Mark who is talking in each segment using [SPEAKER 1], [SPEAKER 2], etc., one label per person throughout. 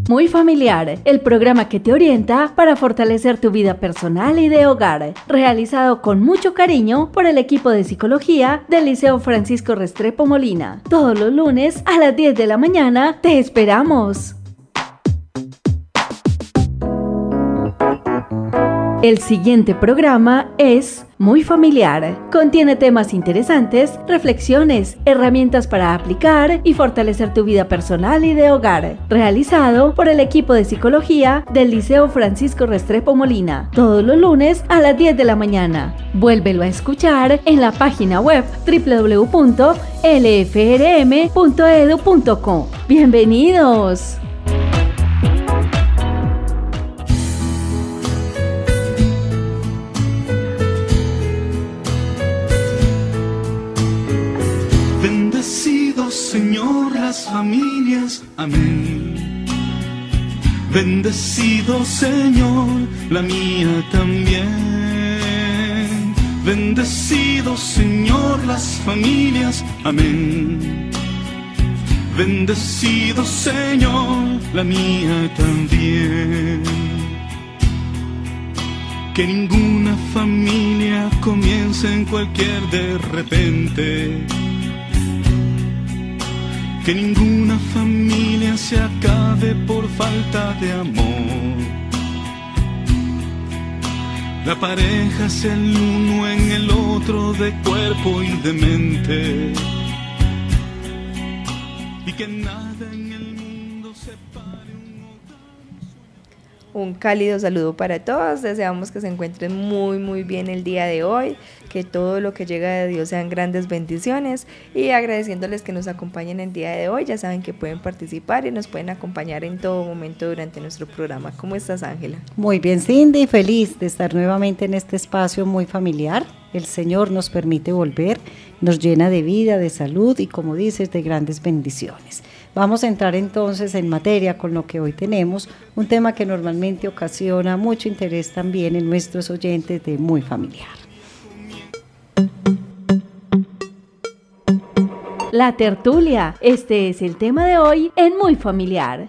[SPEAKER 1] Muy Familiar, el programa que te orienta para fortalecer tu vida personal y de hogar, realizado con mucho cariño por el equipo de psicología del Liceo Francisco Restrepo Molina. Todos los lunes a las 10 de la mañana te esperamos. El siguiente programa es Muy Familiar. Contiene temas interesantes, reflexiones, herramientas para aplicar y fortalecer tu vida personal y de hogar. Realizado por el equipo de psicología del Liceo Francisco Restrepo Molina. Todos los lunes a las 10 de la mañana. Vuélvelo a escuchar en la página web www.lfrm.edu.co. ¡Bienvenidos!
[SPEAKER 2] Señor, las familias, amén. Bendecido, Señor, la mía también. Bendecido, Señor, las familias, amén. Bendecido, Señor, la mía también. Que ninguna familia comience en cualquier de repente. Que ninguna familia se acabe por falta de amor. La pareja sea el uno en el otro de cuerpo y de mente. Y que nada en el mundo separe un hogar.
[SPEAKER 3] Un cálido saludo para todos. Deseamos que se encuentren muy bien el día de hoy. Que todo lo que llega de Dios sean grandes bendiciones y agradeciéndoles que nos acompañen el día de hoy. Ya saben que pueden participar y nos pueden acompañar en todo momento durante nuestro programa. ¿Cómo estás, Ángela?
[SPEAKER 4] Muy bien, Cindy, feliz de estar nuevamente en este espacio muy familiar. El Señor nos permite volver, nos llena de vida, de salud y, como dices, de grandes bendiciones. Vamos a entrar entonces en materia con lo que hoy tenemos, un tema que normalmente ocasiona mucho interés también en nuestros oyentes de Muy Familiar.
[SPEAKER 1] La tertulia. Este es el tema de hoy en Muy Familiar.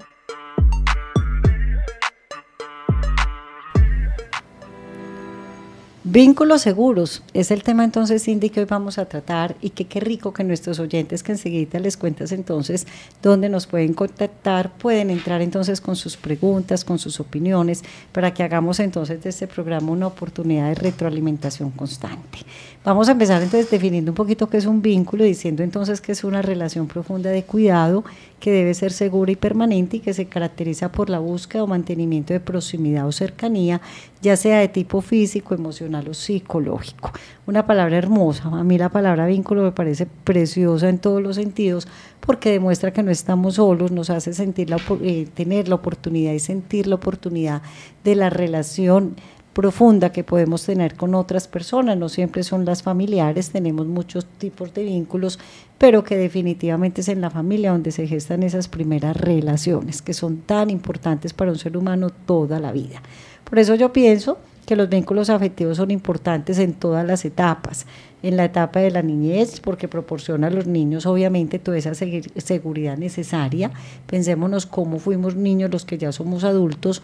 [SPEAKER 4] Vínculos seguros es el tema entonces, Cindy, que hoy vamos a tratar y que qué rico que nuestros oyentes, que enseguida les cuentas entonces dónde nos pueden contactar, pueden entrar entonces con sus preguntas, con sus opiniones, para que hagamos entonces de este programa una oportunidad de retroalimentación constante. Vamos a empezar entonces definiendo un poquito qué es un vínculo, diciendo entonces que es una relación profunda de cuidado que debe ser segura y permanente y que se caracteriza por la búsqueda o mantenimiento de proximidad o cercanía, ya sea de tipo físico, emocional o psicológico. Una palabra hermosa, a mí la palabra vínculo me parece preciosa en todos los sentidos porque demuestra que no estamos solos, nos hace sentir tener la oportunidad y sentir la oportunidad de la relación profunda que podemos tener con otras personas. No siempre son las familiares, tenemos muchos tipos de vínculos, pero que definitivamente es en la familia donde se gestan esas primeras relaciones que son tan importantes para un ser humano toda la vida. Por eso yo pienso que los vínculos afectivos son importantes en todas las etapas, en la etapa de la niñez, porque proporciona a los niños obviamente toda esa seguridad necesaria. Pensémonos cómo fuimos niños los que ya somos adultos,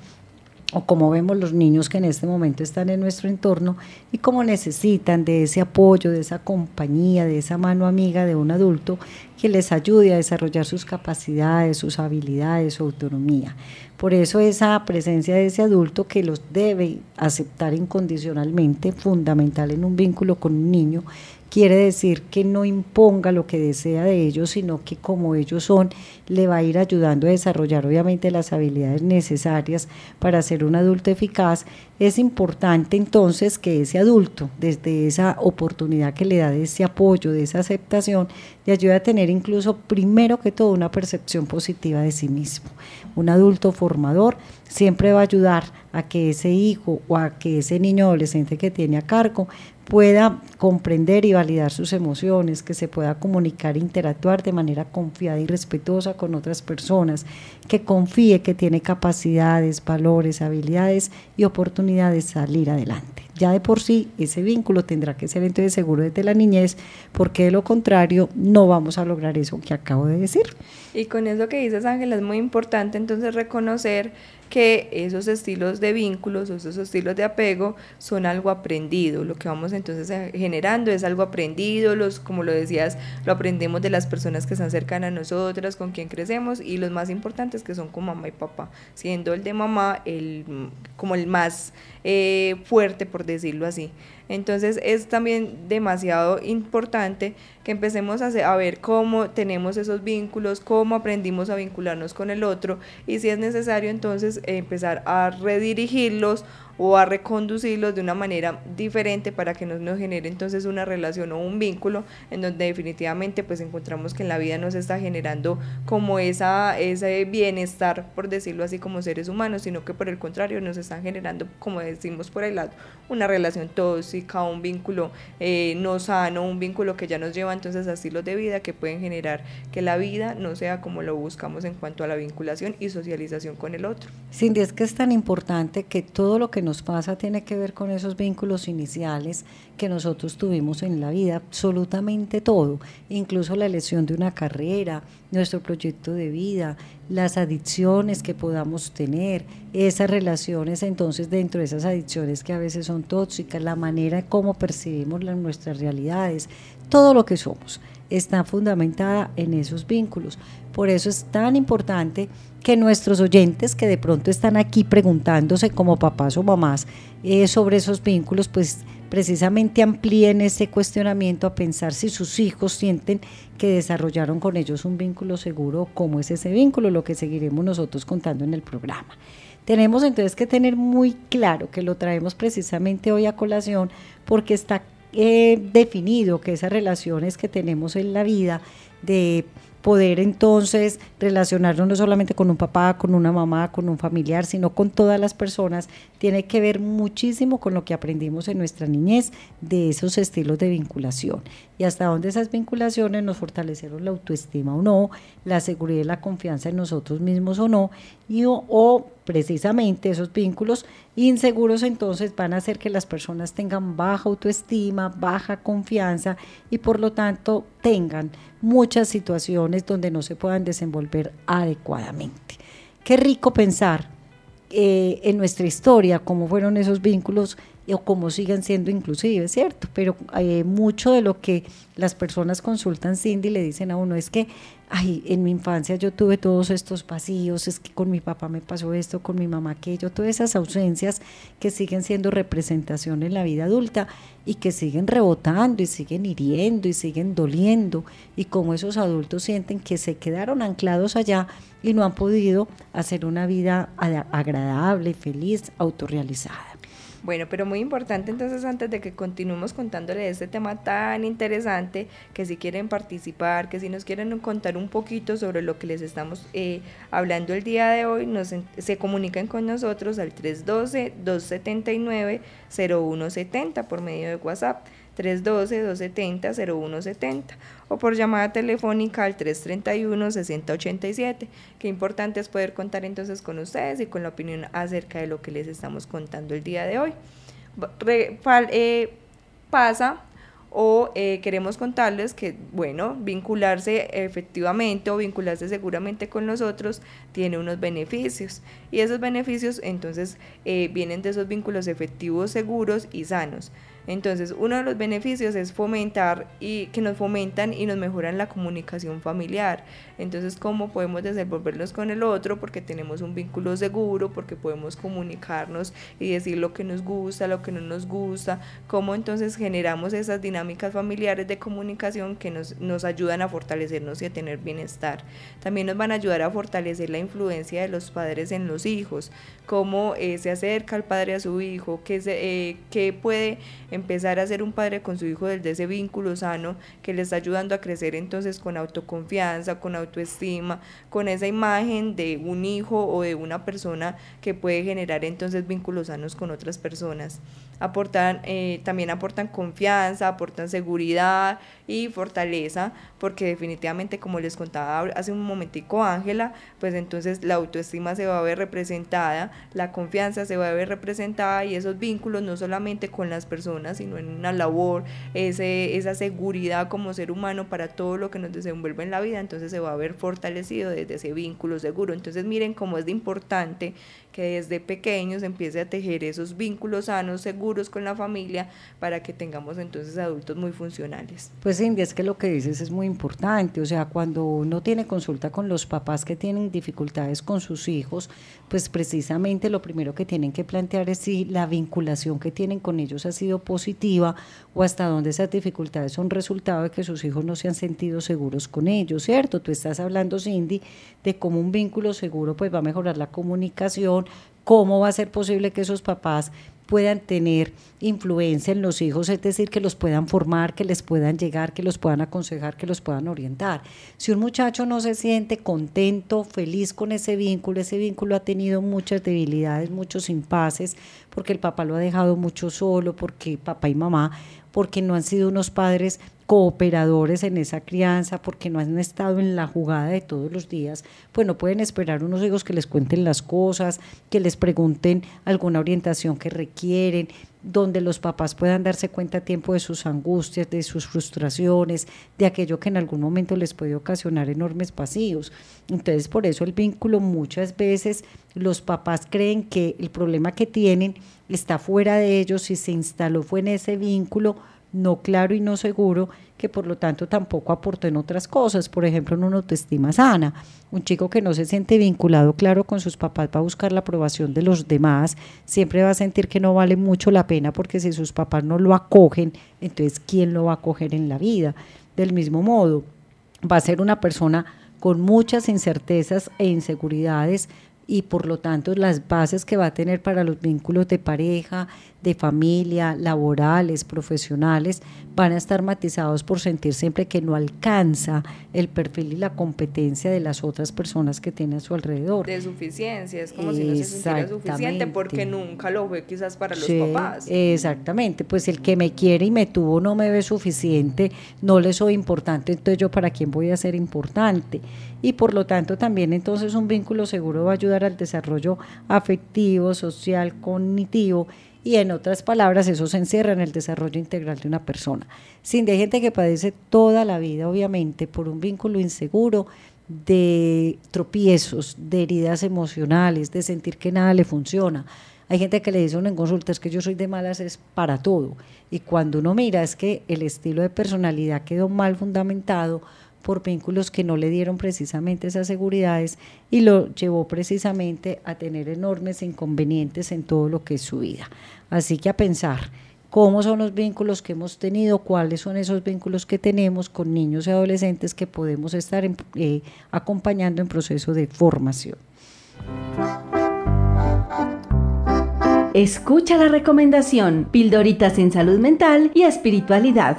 [SPEAKER 4] o cómo vemos los niños que en este momento están en nuestro entorno y cómo necesitan de ese apoyo, de esa compañía, de esa mano amiga de un adulto que les ayude a desarrollar sus capacidades, sus habilidades, su autonomía. Por eso esa presencia de ese adulto que los debe aceptar incondicionalmente, fundamental en un vínculo con un niño, quiere decir que no imponga lo que desea de ellos, sino que como ellos son, le va a ir ayudando a desarrollar obviamente las habilidades necesarias para ser un adulto eficaz. Es importante entonces que ese adulto, desde esa oportunidad que le da de ese apoyo, de esa aceptación, le ayude a tener incluso primero que todo una percepción positiva de sí mismo. Un adulto formador siempre va a ayudar a que ese hijo o a que ese niño adolescente que tiene a cargo pueda comprender y validar sus emociones, que se pueda comunicar e interactuar de manera confiada y respetuosa con otras personas, que confíe que tiene capacidades, valores, habilidades y oportunidades de salir adelante. Ya de por sí ese vínculo tendrá que ser entonces seguro desde la niñez, porque de lo contrario no vamos a lograr eso que acabo de decir.
[SPEAKER 3] Y con eso que dices, Ángela, es muy importante entonces reconocer que esos estilos de vínculos o esos estilos de apego son algo aprendido. Lo que vamos entonces generando es algo aprendido, como lo decías, lo aprendemos de las personas que están cercanas a nosotras, con quien crecemos, y los más importantes que son con mamá y papá, siendo el de mamá como el más fuerte, por decirlo así. Entonces es también demasiado importante que empecemos a ver cómo tenemos esos vínculos, cómo aprendimos a vincularnos con el otro, y si es necesario entonces empezar a redirigirlos o a reconducirlos de una manera diferente para que nos genere entonces una relación o un vínculo en donde definitivamente pues encontramos que en la vida nos está generando como ese bienestar, por decirlo así, como seres humanos, sino que por el contrario nos están generando, como decimos por el lado, una relación tóxica, un vínculo no sano, un vínculo que ya nos lleva entonces a estilos de vida que pueden generar que la vida no sea como lo buscamos en cuanto a la vinculación y socialización con el otro.
[SPEAKER 4] Cindy, es que es tan importante que todo lo que nos pasa tiene que ver con esos vínculos iniciales que nosotros tuvimos en la vida, absolutamente todo, incluso la elección de una carrera, nuestro proyecto de vida, las adicciones que podamos tener, esas relaciones entonces dentro de esas adicciones que a veces son tóxicas, la manera en cómo percibimos nuestras realidades, todo lo que somos está fundamentada en esos vínculos. Por eso es tan importante que nuestros oyentes que de pronto están aquí preguntándose como papás o mamás sobre esos vínculos, pues precisamente amplíen ese cuestionamiento a pensar si sus hijos sienten que desarrollaron con ellos un vínculo seguro, cómo es ese vínculo, lo que seguiremos nosotros contando en el programa. Tenemos entonces que tener muy claro que lo traemos precisamente hoy a colación porque está definido que esas relaciones que tenemos en la vida de poder entonces relacionarnos no solamente con un papá, con una mamá, con un familiar, sino con todas las personas, tiene que ver muchísimo con lo que aprendimos en nuestra niñez de esos estilos de vinculación y hasta dónde esas vinculaciones nos fortalecieron la autoestima o no, la seguridad y la confianza en nosotros mismos o no, o precisamente esos vínculos inseguros entonces van a hacer que las personas tengan baja autoestima, baja confianza y por lo tanto tengan muchas situaciones donde no se puedan desenvolver adecuadamente. Qué rico pensar en nuestra historia cómo fueron esos vínculos o cómo siguen siendo inclusive, ¿cierto? Pero mucho de lo que las personas consultan, Cindy, le dicen a uno es que en mi infancia yo tuve todos estos vacíos, es que con mi papá me pasó esto, con mi mamá aquello, todas esas ausencias que siguen siendo representación en la vida adulta y que siguen rebotando y siguen hiriendo y siguen doliendo y cómo esos adultos sienten que se quedaron anclados allá y no han podido hacer una vida agradable, feliz, autorrealizada.
[SPEAKER 3] Bueno, pero muy importante entonces antes de que continuemos contándole este tema tan interesante, que si quieren participar, que si nos quieren contar un poquito sobre lo que les estamos hablando el día de hoy, se comunican con nosotros al 312-279-0170 por medio de WhatsApp, 312-270-0170 o por llamada telefónica al 331-6087. Qué importante es poder contar entonces con ustedes y con la opinión acerca de lo que les estamos contando el día de hoy. Queremos contarles que, bueno, vincularse efectivamente o vincularse seguramente con nosotros tiene unos beneficios y esos beneficios entonces vienen de esos vínculos efectivos, seguros y sanos. Entonces, uno de los beneficios es fomentar y que nos fomentan y nos mejoran la comunicación familiar. Entonces, ¿cómo podemos desenvolvernos con el otro? Porque tenemos un vínculo seguro, porque podemos comunicarnos y decir lo que nos gusta, lo que no nos gusta. ¿Cómo entonces generamos esas dinámicas familiares de comunicación que nos ayudan a fortalecernos y a tener bienestar? También nos van a ayudar a fortalecer la influencia de los padres en los hijos. Cómo se acerca el padre a su hijo, qué puede empezar a ser un padre con su hijo desde ese vínculo sano que le está ayudando a crecer entonces con autoconfianza, con autoestima, con esa imagen de un hijo o de una persona que puede generar entonces vínculos sanos con otras personas. También aportan confianza, aportan seguridad y fortaleza, porque definitivamente, como les contaba hace un momentico Ángela, pues entonces la autoestima se va a ver representada, la confianza se va a ver representada y esos vínculos no solamente con las personas persona, sino en una labor, esa seguridad como ser humano para todo lo que nos desenvuelve en la vida, entonces se va a ver fortalecido desde ese vínculo seguro. Entonces miren cómo es de importante que desde pequeños empiece a tejer esos vínculos sanos, seguros con la familia, para que tengamos entonces adultos muy funcionales.
[SPEAKER 4] Pues Cindy, es que lo que dices es muy importante, o sea, cuando uno tiene consulta con los papás que tienen dificultades con sus hijos, pues precisamente lo primero que tienen que plantear es si la vinculación que tienen con ellos ha sido positiva o hasta dónde esas dificultades son resultado de que sus hijos no se han sentido seguros con ellos, ¿cierto? Tú estás hablando, Cindy, de cómo un vínculo seguro pues va a mejorar la comunicación, cómo va a ser posible que esos papás puedan tener influencia en los hijos, es decir, que los puedan formar, que les puedan llegar, que los puedan aconsejar, que los puedan orientar. Si un muchacho no se siente contento, feliz con ese vínculo ha tenido muchas debilidades, muchos impases, porque el papá lo ha dejado mucho solo, porque papá y mamá, porque no han sido unos padres cooperadores en esa crianza, porque no han estado en la jugada de todos los días, pues no pueden esperar unos hijos que les cuenten las cosas, que les pregunten alguna orientación que requieren, donde los papás puedan darse cuenta a tiempo de sus angustias, de sus frustraciones, de aquello que en algún momento les puede ocasionar enormes vacíos. Entonces, por eso el vínculo muchas veces los papás creen que el problema que tienen está fuera de ellos y se instaló fue en ese vínculo no claro y no seguro, que por lo tanto tampoco aportó en otras cosas, por ejemplo en una autoestima sana. Un chico que no se siente vinculado claro con sus papás va a buscar la aprobación de los demás, siempre va a sentir que no vale mucho la pena porque si sus papás no lo acogen, entonces ¿quién lo va a acoger en la vida? Del mismo modo, va a ser una persona con muchas incertezas e inseguridades y por lo tanto las bases que va a tener para los vínculos de pareja, de familia, laborales, profesionales, van a estar matizados por sentir siempre que no alcanza el perfil y la competencia de las otras personas que tiene a su alrededor.
[SPEAKER 3] De suficiencia, es como si no se sintiera suficiente porque nunca lo fue quizás para los papás.
[SPEAKER 4] Exactamente, pues el que me quiere y me tuvo no me ve suficiente, no le soy importante, entonces yo para quién voy a ser importante. Y por lo tanto también entonces un vínculo seguro va a ayudar al desarrollo afectivo, social, cognitivo, y en otras palabras eso se encierra en el desarrollo integral de una persona. Hay gente que padece toda la vida obviamente por un vínculo inseguro, de tropiezos, de heridas emocionales, de sentir que nada le funciona. Hay gente que le dice en consulta, es que yo soy de malas es para todo, y cuando uno mira es que el estilo de personalidad quedó mal fundamentado por vínculos que no le dieron precisamente esas seguridades y lo llevó precisamente a tener enormes inconvenientes en todo lo que es su vida. Así que a pensar cómo son los vínculos que hemos tenido, cuáles son esos vínculos que tenemos con niños y adolescentes que podemos estar acompañando en proceso de formación.
[SPEAKER 1] Escucha la recomendación, pildoritas en salud mental y espiritualidad.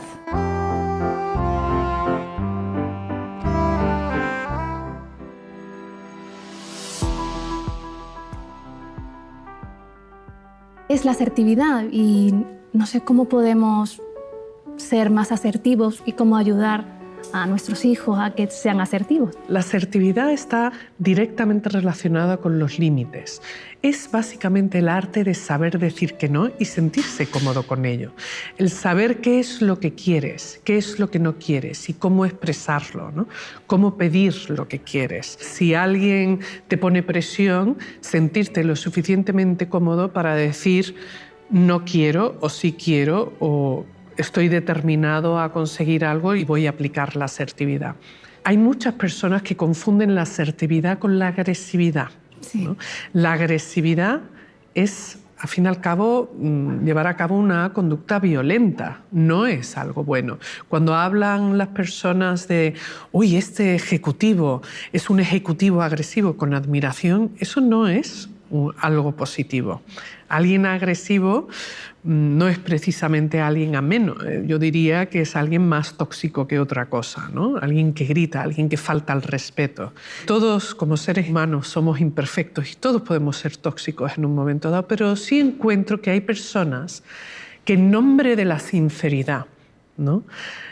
[SPEAKER 5] Es la asertividad y no sé cómo podemos ser más asertivos y cómo ayudar a nuestros hijos a que sean asertivos.
[SPEAKER 6] La asertividad está directamente relacionada con los límites. Es básicamente el arte de saber decir que no y sentirse cómodo con ello. El saber qué es lo que quieres, qué es lo que no quieres y cómo expresarlo, ¿no? Cómo pedir lo que quieres. Si alguien te pone presión, sentirte lo suficientemente cómodo para decir no quiero o sí quiero o estoy determinado a conseguir algo y voy a aplicar la asertividad. Hay muchas personas que confunden la asertividad con la agresividad. Sí. ¿No? La agresividad es, al fin y al cabo, llevar a cabo una conducta violenta. No es algo bueno. Cuando hablan las personas de, uy, este ejecutivo es un ejecutivo agresivo con admiración, eso no es algo positivo. Alguien agresivo no es precisamente alguien ameno. Yo diría que es alguien más tóxico que otra cosa, ¿no? Alguien que grita, alguien que falta al respeto. Todos como seres humanos somos imperfectos y todos podemos ser tóxicos en un momento dado, pero sí encuentro que hay personas que en nombre de la sinceridad, ¿no?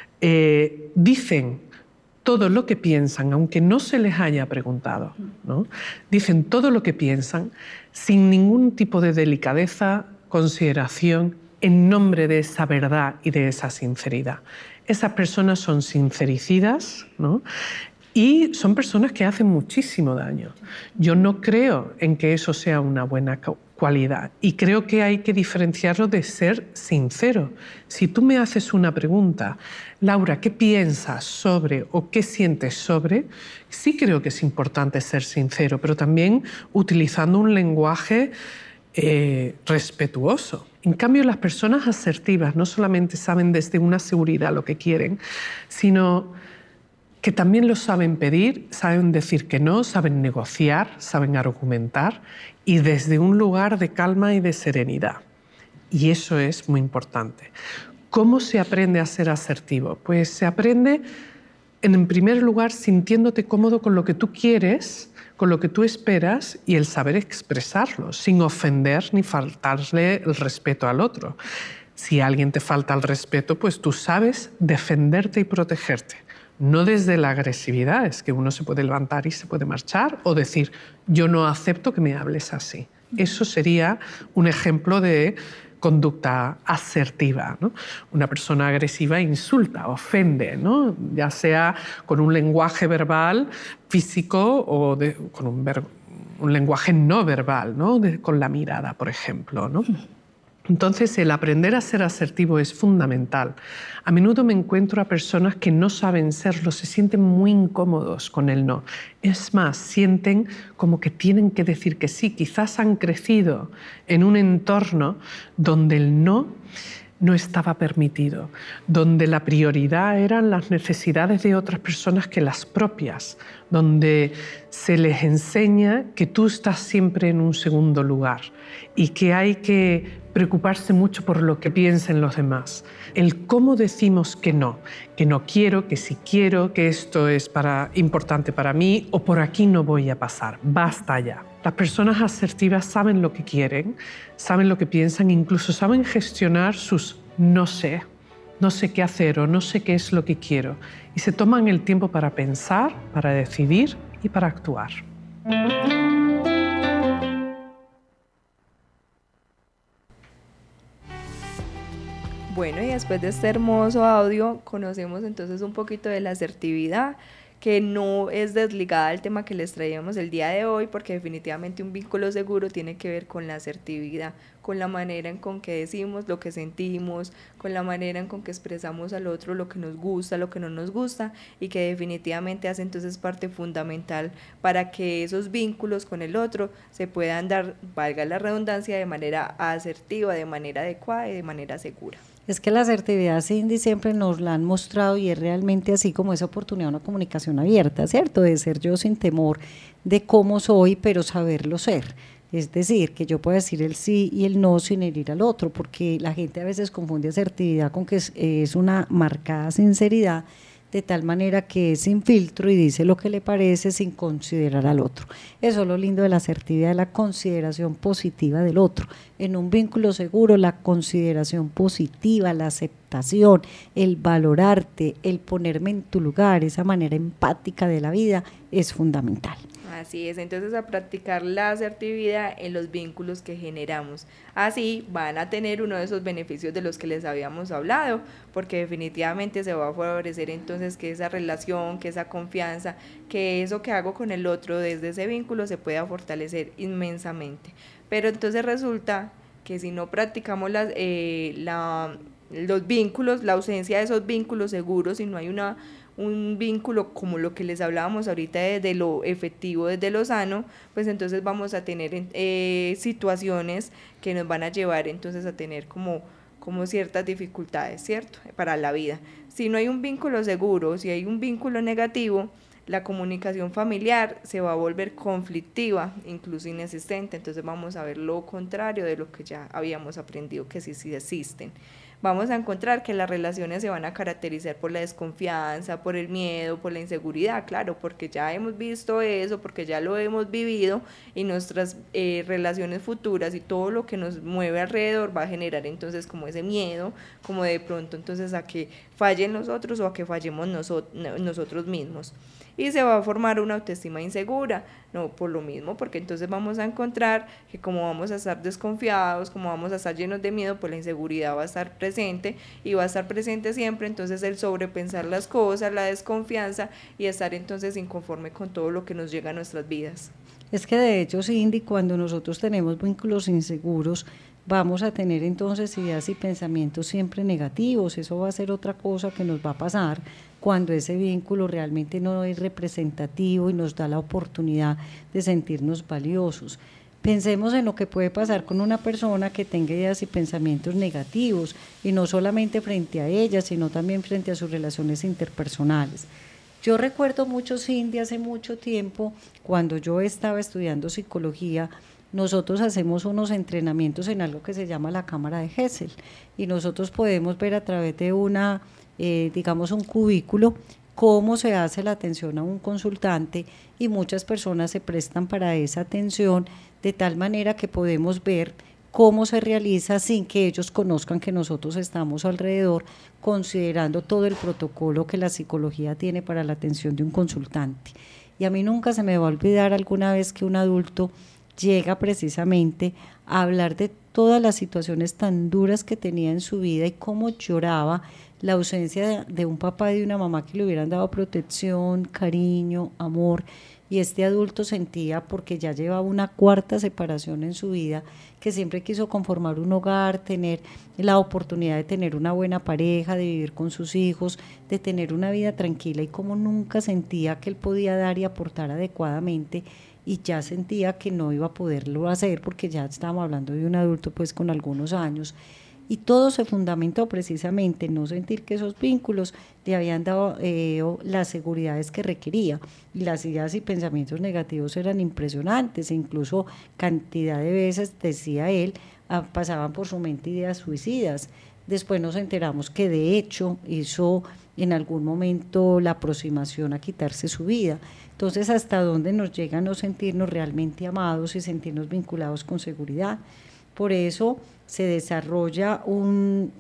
[SPEAKER 6] Dicen todo lo que piensan, aunque no se les haya preguntado, ¿no? Dicen todo lo que piensan sin ningún tipo de delicadeza, consideración en nombre de esa verdad y de esa sinceridad. Esas personas son sincericidas, ¿no? Y son personas que hacen muchísimo daño. Yo no creo en que eso sea una buena cualidad y creo que hay que diferenciarlo de ser sincero. Si tú me haces una pregunta, Laura, ¿qué piensas sobre o qué sientes sobre? Sí creo que es importante ser sincero, pero también utilizando un lenguaje respetuoso. En cambio, las personas asertivas no solamente saben desde una seguridad lo que quieren, sino que también lo saben pedir, saben decir que no, saben negociar, saben argumentar y desde un lugar de calma y de serenidad. Y eso es muy importante. ¿Cómo se aprende a ser asertivo? Pues se aprende, en primer lugar, sintiéndote cómodo con lo que tú quieres, con lo que tú esperas y el saber expresarlo, sin ofender ni faltarle el respeto al otro. Si alguien te falta el respeto, pues tú sabes defenderte y protegerte. No desde la agresividad, es que uno se puede levantar y se puede marchar o decir, yo no acepto que me hables así. Eso sería un ejemplo de conducta asertiva, ¿no? Una persona agresiva insulta, ofende, ¿no? Ya sea con un lenguaje verbal, físico o con un lenguaje no verbal, ¿no? Con la mirada, por ejemplo, ¿no? Entonces, el aprender a ser asertivo es fundamental. A menudo me encuentro a personas que no saben serlo, se sienten muy incómodos con el no. Es más, sienten como que tienen que decir que sí. Quizás han crecido en un entorno donde el no estaba permitido, donde la prioridad eran las necesidades de otras personas que las propias, donde se les enseña que tú estás siempre en un segundo lugar y que hay que preocuparse mucho por lo que piensen los demás. El cómo decimos que no quiero, que sí quiero, que esto es importante para mí o por aquí no voy a pasar, basta ya. Las personas asertivas saben lo que quieren, saben lo que piensan, incluso saben gestionar sus no sé qué hacer o no sé qué es lo que quiero. Y se toman el tiempo para pensar, para decidir y para actuar.
[SPEAKER 3] Bueno, y después de este hermoso audio, conocemos entonces un poquito de la asertividad, que no es desligada del tema que les traíamos el día de hoy, porque definitivamente un vínculo seguro tiene que ver con la asertividad, con la manera en con que decimos lo que sentimos, con la manera en con que expresamos al otro lo que nos gusta, lo que no nos gusta, y que definitivamente hace entonces parte fundamental para que esos vínculos con el otro se puedan dar, valga la redundancia, de manera asertiva, de manera adecuada y de manera segura.
[SPEAKER 4] Es que la asertividad, Cindy, siempre nos la han mostrado y es realmente así como esa oportunidad de una comunicación abierta, ¿cierto? De ser yo sin temor de cómo soy, pero saberlo ser. Es decir, que yo pueda decir el sí y el no sin herir al otro, porque la gente a veces confunde asertividad con que es una marcada sinceridad, de tal manera que es sin filtro y dice lo que le parece sin considerar al otro. Eso es lo lindo de la asertividad, la consideración positiva del otro. En un vínculo seguro, la consideración positiva, la aceptación, el valorarte, el ponerme en tu lugar, esa manera empática de la vida es fundamental.
[SPEAKER 3] Así es, entonces a practicar la asertividad en los vínculos que generamos. Así van a tener uno de esos beneficios de los que les habíamos hablado, porque definitivamente se va a favorecer entonces que esa relación, que esa confianza, que eso que hago con el otro desde ese vínculo se pueda fortalecer inmensamente. Pero entonces resulta que si no practicamos los vínculos, la ausencia de esos vínculos seguros, si no hay un vínculo como lo que les hablábamos ahorita desde lo efectivo, desde lo sano, pues entonces vamos a tener situaciones que nos van a llevar entonces a tener como ciertas dificultades, ¿cierto? Para la vida. Si no hay un vínculo seguro, si hay un vínculo negativo, la comunicación familiar se va a volver conflictiva, incluso inexistente, entonces vamos a ver lo contrario de lo que ya habíamos aprendido que sí existen. Vamos a encontrar que las relaciones se van a caracterizar por la desconfianza, por el miedo, por la inseguridad, claro, porque ya hemos visto eso, porque ya lo hemos vivido y nuestras relaciones futuras y todo lo que nos mueve alrededor va a generar entonces como ese miedo, como de pronto entonces a que fallen nosotros o a que fallemos nosotros mismos. y se va a formar una autoestima insegura, no por lo mismo, porque entonces vamos a encontrar que como vamos a estar desconfiados, como vamos a estar llenos de miedo, pues la inseguridad va a estar presente y va a estar presente siempre, entonces el sobrepensar las cosas, la desconfianza y estar entonces inconforme con todo lo que nos llega a nuestras vidas.
[SPEAKER 4] Es que de hecho, Cindy, cuando nosotros tenemos vínculos inseguros, vamos a tener entonces ideas y pensamientos siempre negativos. Eso va a ser otra cosa que nos va a pasar cuando ese vínculo realmente no es representativo y nos da la oportunidad de sentirnos valiosos. Pensemos en lo que puede pasar con una persona que tenga ideas y pensamientos negativos, y no solamente frente a ella, sino también frente a sus relaciones interpersonales. Yo recuerdo mucho, Cindy, hace mucho tiempo, cuando yo estaba estudiando psicología, nosotros hacemos unos entrenamientos en algo que se llama la cámara de Gesell, y nosotros podemos ver a través de digamos un cubículo, cómo se hace la atención a un consultante, y muchas personas se prestan para esa atención de tal manera que podemos ver cómo se realiza sin que ellos conozcan que nosotros estamos alrededor, considerando todo el protocolo que la psicología tiene para la atención de un consultante. Y a mí nunca se me va a olvidar alguna vez que un adulto llega precisamente a hablar de todas las situaciones tan duras que tenía en su vida y cómo lloraba la ausencia de un papá y de una mamá que le hubieran dado protección, cariño, amor. Y este adulto sentía, porque ya llevaba una cuarta separación en su vida, que siempre quiso conformar un hogar, tener la oportunidad de tener una buena pareja, de vivir con sus hijos, de tener una vida tranquila, y como nunca sentía que él podía dar y aportar adecuadamente, y ya sentía que no iba a poderlo hacer porque ya estábamos hablando de un adulto pues con algunos años. Y todo se fundamentó precisamente en no sentir que esos vínculos le habían dado las seguridades que requería, y las ideas y pensamientos negativos eran impresionantes, e incluso cantidad de veces, decía él, pasaban por su mente ideas suicidas. Después nos enteramos que de hecho hizo en algún momento la aproximación a quitarse su vida. Entonces, ¿hasta dónde nos llega no sentirnos realmente amados y sentirnos vinculados con seguridad? Por eso se desarrolla un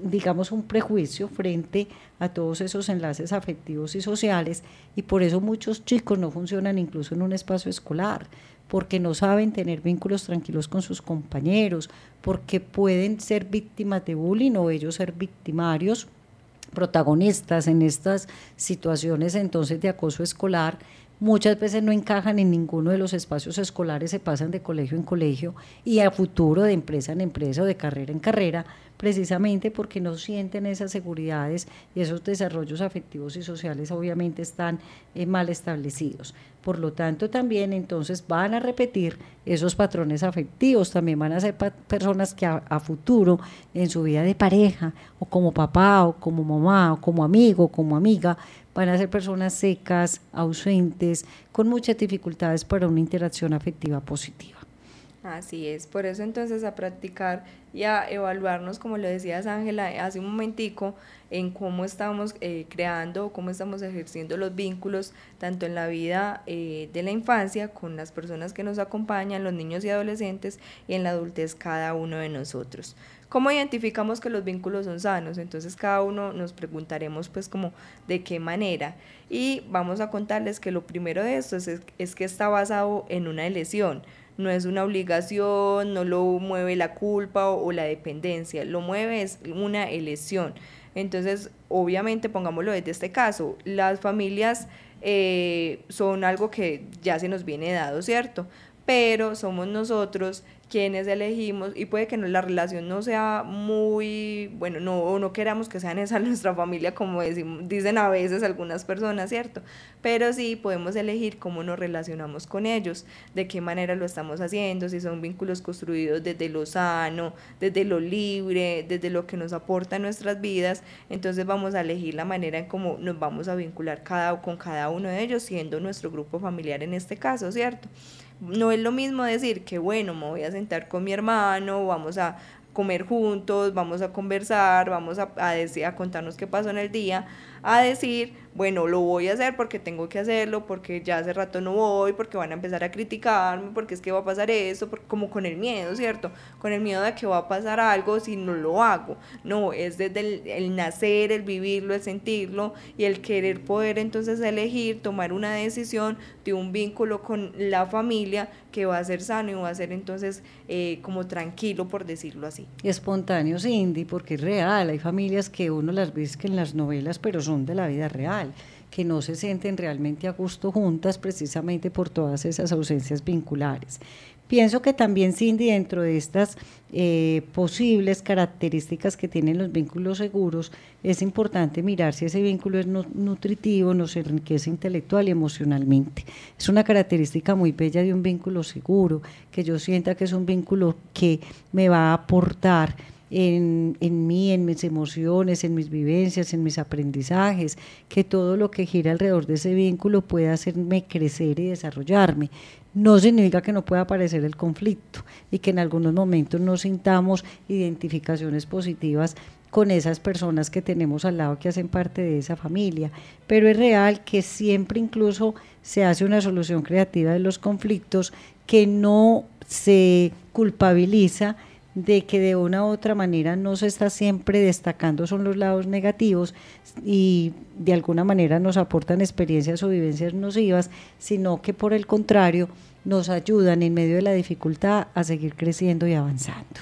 [SPEAKER 4] prejuicio frente a todos esos enlaces afectivos y sociales, y por eso muchos chicos no funcionan incluso en un espacio escolar, porque no saben tener vínculos tranquilos con sus compañeros, porque pueden ser víctimas de bullying o ellos ser victimarios, protagonistas en estas situaciones entonces de acoso escolar. Muchas veces no encajan en ninguno de los espacios escolares, se pasan de colegio en colegio y a futuro de empresa en empresa o de carrera en carrera, precisamente porque no sienten esas seguridades, y esos desarrollos afectivos y sociales obviamente están mal establecidos. Por lo tanto, también entonces van a repetir esos patrones afectivos, también van a ser personas que a futuro en su vida de pareja, o como papá, o como mamá, o como amigo, o como amiga, van a ser personas secas, ausentes, con muchas dificultades para una interacción afectiva positiva.
[SPEAKER 3] Así es, por eso entonces a practicar y a evaluarnos, como lo decías Ángela hace un momentico, en cómo estamos creando, cómo estamos ejerciendo los vínculos, tanto en la vida de la infancia, con las personas que nos acompañan, los niños y adolescentes, y en la adultez cada uno de nosotros. ¿Cómo identificamos que los vínculos son sanos? Entonces cada uno nos preguntaremos pues como de qué manera, y vamos a contarles que lo primero de esto es que está basado en una elección. No es una obligación, no lo mueve la culpa o la dependencia, lo mueve es una elección. Entonces, obviamente, pongámoslo desde este caso, las familias son algo que ya se nos viene dado, ¿cierto? Pero somos nosotros quienes elegimos, y puede que la relación no sea muy, bueno, no queramos que sean esa nuestra familia, como dicen a veces algunas personas, ¿cierto? Pero sí podemos elegir cómo nos relacionamos con ellos, de qué manera lo estamos haciendo, si son vínculos construidos desde lo sano, desde lo libre, desde lo que nos aporta a nuestras vidas. Entonces vamos a elegir la manera en cómo nos vamos a vincular con cada uno de ellos, siendo nuestro grupo familiar en este caso, ¿cierto? No es lo mismo decir que bueno, me voy a sentar con mi hermano, vamos a comer juntos, vamos a conversar, vamos a contarnos qué pasó en el día, a decir, bueno, lo voy a hacer porque tengo que hacerlo, porque ya hace rato no voy, porque van a empezar a criticarme, porque es que va a pasar esto, como con el miedo, ¿cierto? Con el miedo de que va a pasar algo si no lo hago. No, es desde el nacer, el vivirlo, el sentirlo y el querer poder entonces elegir, tomar una decisión de un vínculo con la familia que va a ser sano y va a ser entonces como tranquilo, por decirlo así.
[SPEAKER 4] Espontáneo, Cindy, porque es real. Hay familias que uno las ve que en las novelas, pero son de la vida real, que no se sienten realmente a gusto juntas precisamente por todas esas ausencias vinculares. Pienso que también, Cindy, dentro de estas posibles características que tienen los vínculos seguros, es importante mirar si ese vínculo es nutritivo, nos enriquece intelectual y emocionalmente. Es una característica muy bella de un vínculo seguro, que yo sienta que es un vínculo que me va a aportar en mí, en mis emociones, en mis vivencias, en mis aprendizajes, que todo lo que gira alrededor de ese vínculo pueda hacerme crecer y desarrollarme. No significa que no pueda aparecer el conflicto y que en algunos momentos no sintamos identificaciones positivas con esas personas que tenemos al lado que hacen parte de esa familia, pero es real que siempre incluso se hace una solución creativa de los conflictos que no se culpabiliza de que de una u otra manera no se está siempre destacando son los lados negativos y de alguna manera nos aportan experiencias o vivencias nocivas, sino que por el contrario nos ayudan en medio de la dificultad a seguir creciendo y avanzando.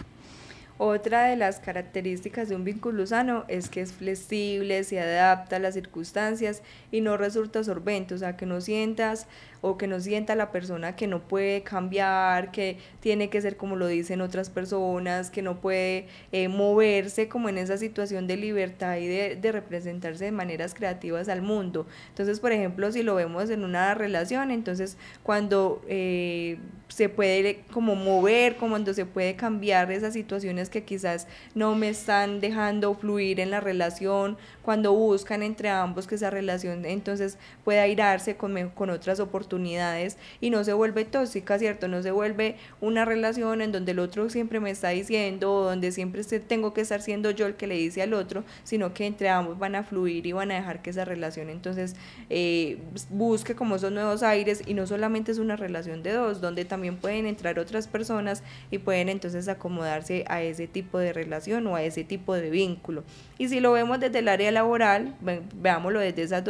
[SPEAKER 3] Otra de las características de un vínculo sano es que es flexible, se adapta a las circunstancias y no resulta absorbente, o sea, que no sientas o que no sienta la persona que no puede cambiar, que tiene que ser como lo dicen otras personas, que no puede moverse como en esa situación de libertad y de representarse de maneras creativas al mundo. Entonces, por ejemplo, si lo vemos en una relación, entonces cuando se puede como mover, como cuando se puede cambiar esas situaciones que quizás no me están dejando fluir en la relación, cuando buscan entre ambos que esa relación entonces pueda airarse con otras oportunidades y no se vuelve tóxica, ¿cierto? No se vuelve una relación en donde el otro siempre me está diciendo o donde siempre tengo que estar siendo yo el que le dice al otro, sino que entre ambos van a fluir y van a dejar que esa relación entonces busque como esos nuevos aires y no solamente es una relación de dos, donde también pueden entrar otras personas y pueden entonces acomodarse a ese tipo de relación o a ese tipo de vínculo. Y si lo vemos desde el área laboral, veámoslo desde esas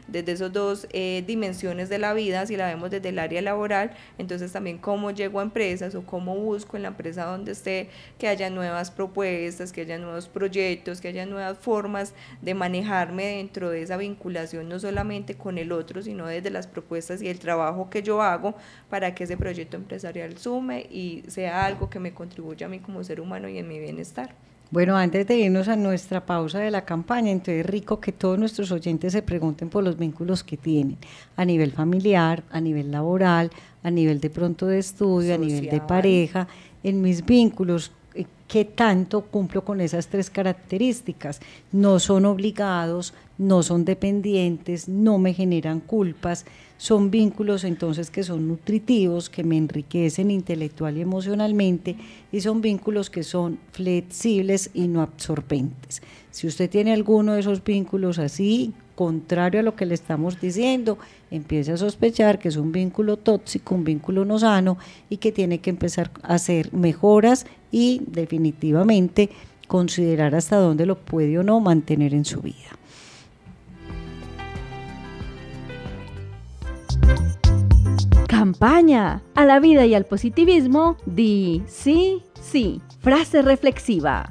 [SPEAKER 3] dos dimensiones de la vida. Si la vemos desde el área laboral, entonces también cómo llego a empresas o cómo busco en la empresa donde esté que haya nuevas propuestas, que haya nuevos proyectos, que haya nuevas formas de manejarme dentro de esa vinculación, no solamente con el otro, sino desde las propuestas y el trabajo que yo hago para que ese proyecto empresarial sume y sea algo que me contribuya a mí como ser humano y en mi bienestar.
[SPEAKER 4] Bueno, antes de irnos a nuestra pausa de la campaña, entonces es rico que todos nuestros oyentes se pregunten por los vínculos que tienen a nivel familiar, a nivel laboral, a nivel de pronto de estudio, social, a nivel de pareja, en mis vínculos, ¿qué tanto cumplo con esas tres características? No son obligados, no son dependientes, no me generan culpas, son vínculos entonces que son nutritivos, que me enriquecen intelectual y emocionalmente y son vínculos que son flexibles y no absorbentes. Si usted tiene alguno de esos vínculos así, contrario a lo que le estamos diciendo, empiece a sospechar que es un vínculo tóxico, un vínculo no sano y que tiene que empezar a hacer mejoras y definitivamente considerar hasta dónde lo puede o no mantener en su vida.
[SPEAKER 1] Campaña. A la vida y al positivismo, di sí, sí. Frase reflexiva.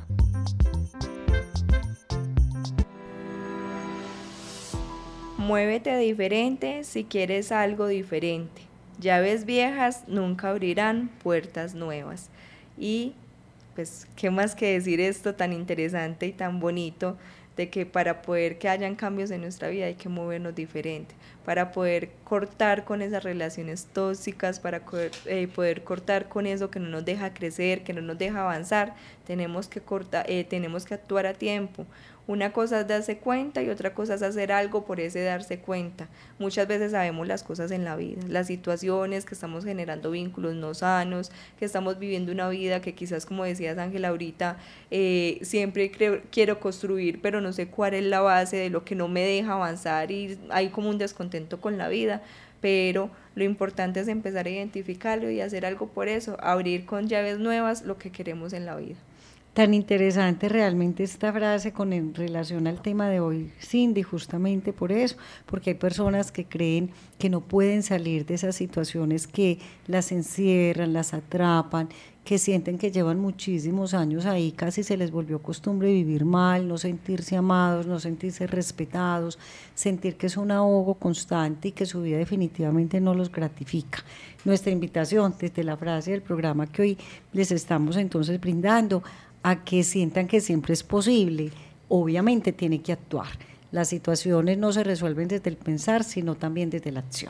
[SPEAKER 3] Muévete diferente si quieres algo diferente. Llaves viejas nunca abrirán puertas nuevas. Y pues, ¿qué más que decir esto tan interesante y tan bonito? De que para poder que hayan cambios en nuestra vida hay que movernos diferente, para poder cortar con esas relaciones tóxicas, para poder cortar con eso que no nos deja crecer, que no nos deja avanzar, tenemos que actuar a tiempo. Una cosa es darse cuenta y otra cosa es hacer algo por ese darse cuenta. Muchas veces sabemos las cosas en la vida, las situaciones, que estamos generando vínculos no sanos, que estamos viviendo una vida que quizás, como decías Ángela ahorita, siempre quiero construir, pero no sé cuál es la base de lo que no me deja avanzar y hay como un descontento con la vida. Pero lo importante es empezar a identificarlo y hacer algo por eso, abrir con llaves nuevas lo que queremos en la vida.
[SPEAKER 4] Tan interesante realmente esta frase en relación al tema de hoy, Cindy, justamente por eso, porque hay personas que creen que no pueden salir de esas situaciones que las encierran, las atrapan, que sienten que llevan muchísimos años ahí, casi se les volvió costumbre vivir mal, no sentirse amados, no sentirse respetados, sentir que es un ahogo constante y que su vida definitivamente no los gratifica. Nuestra invitación desde la frase del programa que hoy les estamos entonces brindando, a que sientan que siempre es posible, obviamente tiene que actuar. Las situaciones no se resuelven desde el pensar, sino también desde la acción.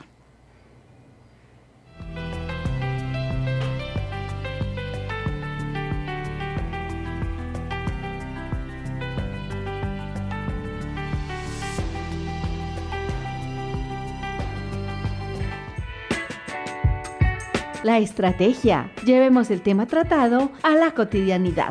[SPEAKER 1] La estrategia. Llevemos el tema tratado a la cotidianidad.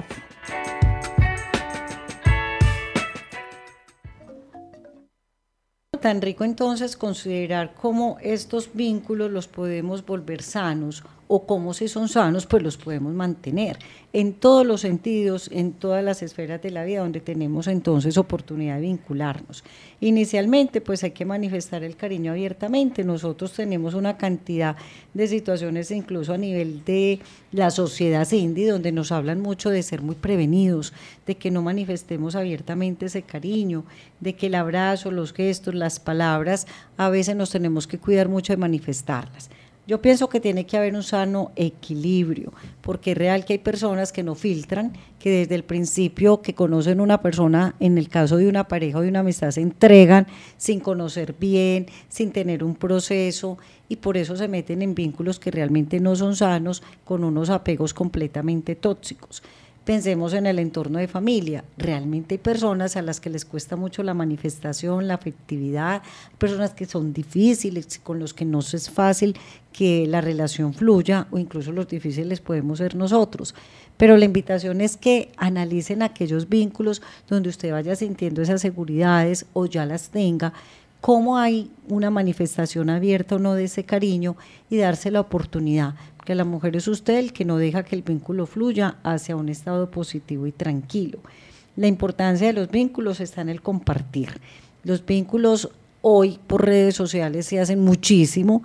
[SPEAKER 4] Tan rico entonces considerar cómo estos vínculos los podemos volver sanos o cómo si son sanos pues los podemos mantener en todos los sentidos, en todas las esferas de la vida donde tenemos entonces oportunidad de vincularnos. Inicialmente pues hay que manifestar el cariño abiertamente. Nosotros tenemos una cantidad de situaciones incluso a nivel de la sociedad, Cindy, donde nos hablan mucho de ser muy prevenidos, de que no manifestemos abiertamente ese cariño, de que el abrazo, los gestos, las palabras, a veces nos tenemos que cuidar mucho de manifestarlas. Yo pienso que tiene que haber un sano equilibrio, porque es real que hay personas que no filtran, que desde el principio que conocen una persona, en el caso de una pareja o de una amistad, se entregan sin conocer bien, sin tener un proceso, y por eso se meten en vínculos que realmente no son sanos, con unos apegos completamente tóxicos. Pensemos en el entorno de familia. Realmente hay personas a las que les cuesta mucho la manifestación, la afectividad, personas que son difíciles, con los que no es fácil que la relación fluya, o incluso los difíciles podemos ser nosotros. Pero la invitación es que analicen aquellos vínculos donde usted vaya sintiendo esas seguridades o ya las tenga, cómo hay una manifestación abierta o no de ese cariño y darse la oportunidad. Que la mujer es usted el que no deja que el vínculo fluya hacia un estado positivo y tranquilo. La importancia de los vínculos está en el compartir. Los vínculos hoy por redes sociales se hacen muchísimo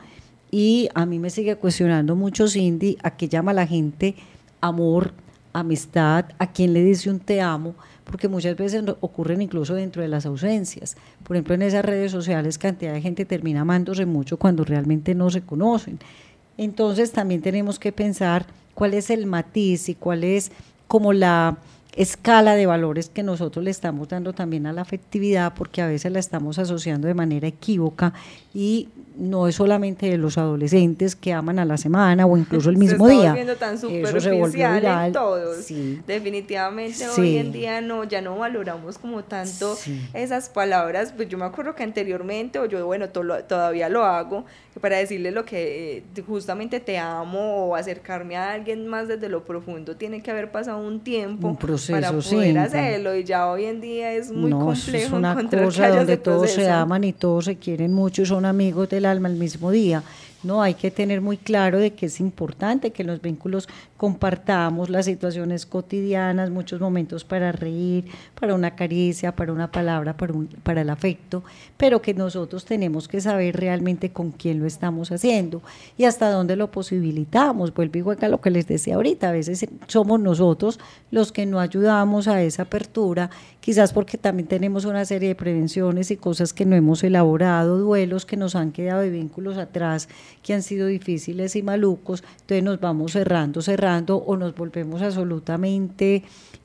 [SPEAKER 4] y a mí me sigue cuestionando mucho, Cindy, a qué llama la gente amor, amistad, a quién le dice un te amo, porque muchas veces ocurren incluso dentro de las ausencias. Por ejemplo, en esas redes sociales cantidad de gente termina amándose mucho cuando realmente no se conocen. Entonces también tenemos que pensar cuál es el matiz y cuál es como la escala de valores que nosotros le estamos dando también a la afectividad, porque a veces la estamos asociando de manera equívoca y no es solamente de los adolescentes que aman a la semana o incluso el mismo día. Se está
[SPEAKER 3] volviendo tan superficial en todos. Sí. Definitivamente sí. Hoy en día ya no valoramos como tanto esas palabras. Pues yo me acuerdo que anteriormente, o yo todavía lo hago, que para decirle lo que justamente te amo o acercarme a alguien más desde lo profundo, tiene que haber pasado un tiempo, un proceso, para poder hacerlo, y ya hoy en día es muy complejo.
[SPEAKER 4] Es una cosa donde todos se aman y todos se quieren mucho y son amigos del alma el mismo día. No, hay que tener muy claro de que es importante que en los vínculos compartamos las situaciones cotidianas, muchos momentos para reír, para una caricia, para una palabra, para el afecto, pero que nosotros tenemos que saber realmente con quién lo estamos haciendo y hasta dónde lo posibilitamos. Vuelvo igual a lo que les decía ahorita, a veces somos nosotros los que no ayudamos a esa apertura, quizás porque también tenemos una serie de prevenciones y cosas que no hemos elaborado, duelos que nos han quedado de vínculos atrás, que han sido difíciles y malucos, entonces nos vamos cerrando o nos volvemos absolutamente,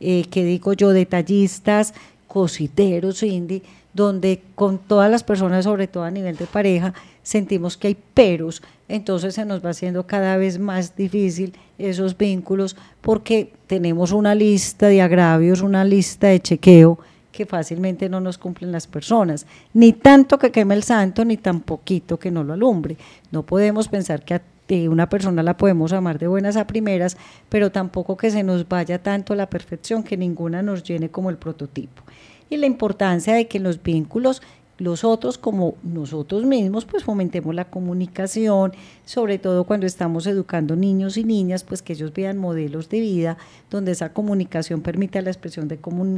[SPEAKER 4] detallistas, cositeros, Cindy, donde con todas las personas, sobre todo a nivel de pareja, sentimos que hay peros, entonces se nos va haciendo cada vez más difícil esos vínculos porque tenemos una lista de agravios, una lista de chequeo que fácilmente no nos cumplen las personas, ni tanto que queme el santo, ni tan poquito que no lo alumbre. No podemos pensar que a una persona la podemos amar de buenas a primeras, pero tampoco que se nos vaya tanto a la perfección que ninguna nos llene como el prototipo. Y la importancia de que en los vínculos los otros como nosotros mismos pues fomentemos la comunicación, sobre todo cuando estamos educando niños y niñas, pues que ellos vean modelos de vida donde esa comunicación permita la expresión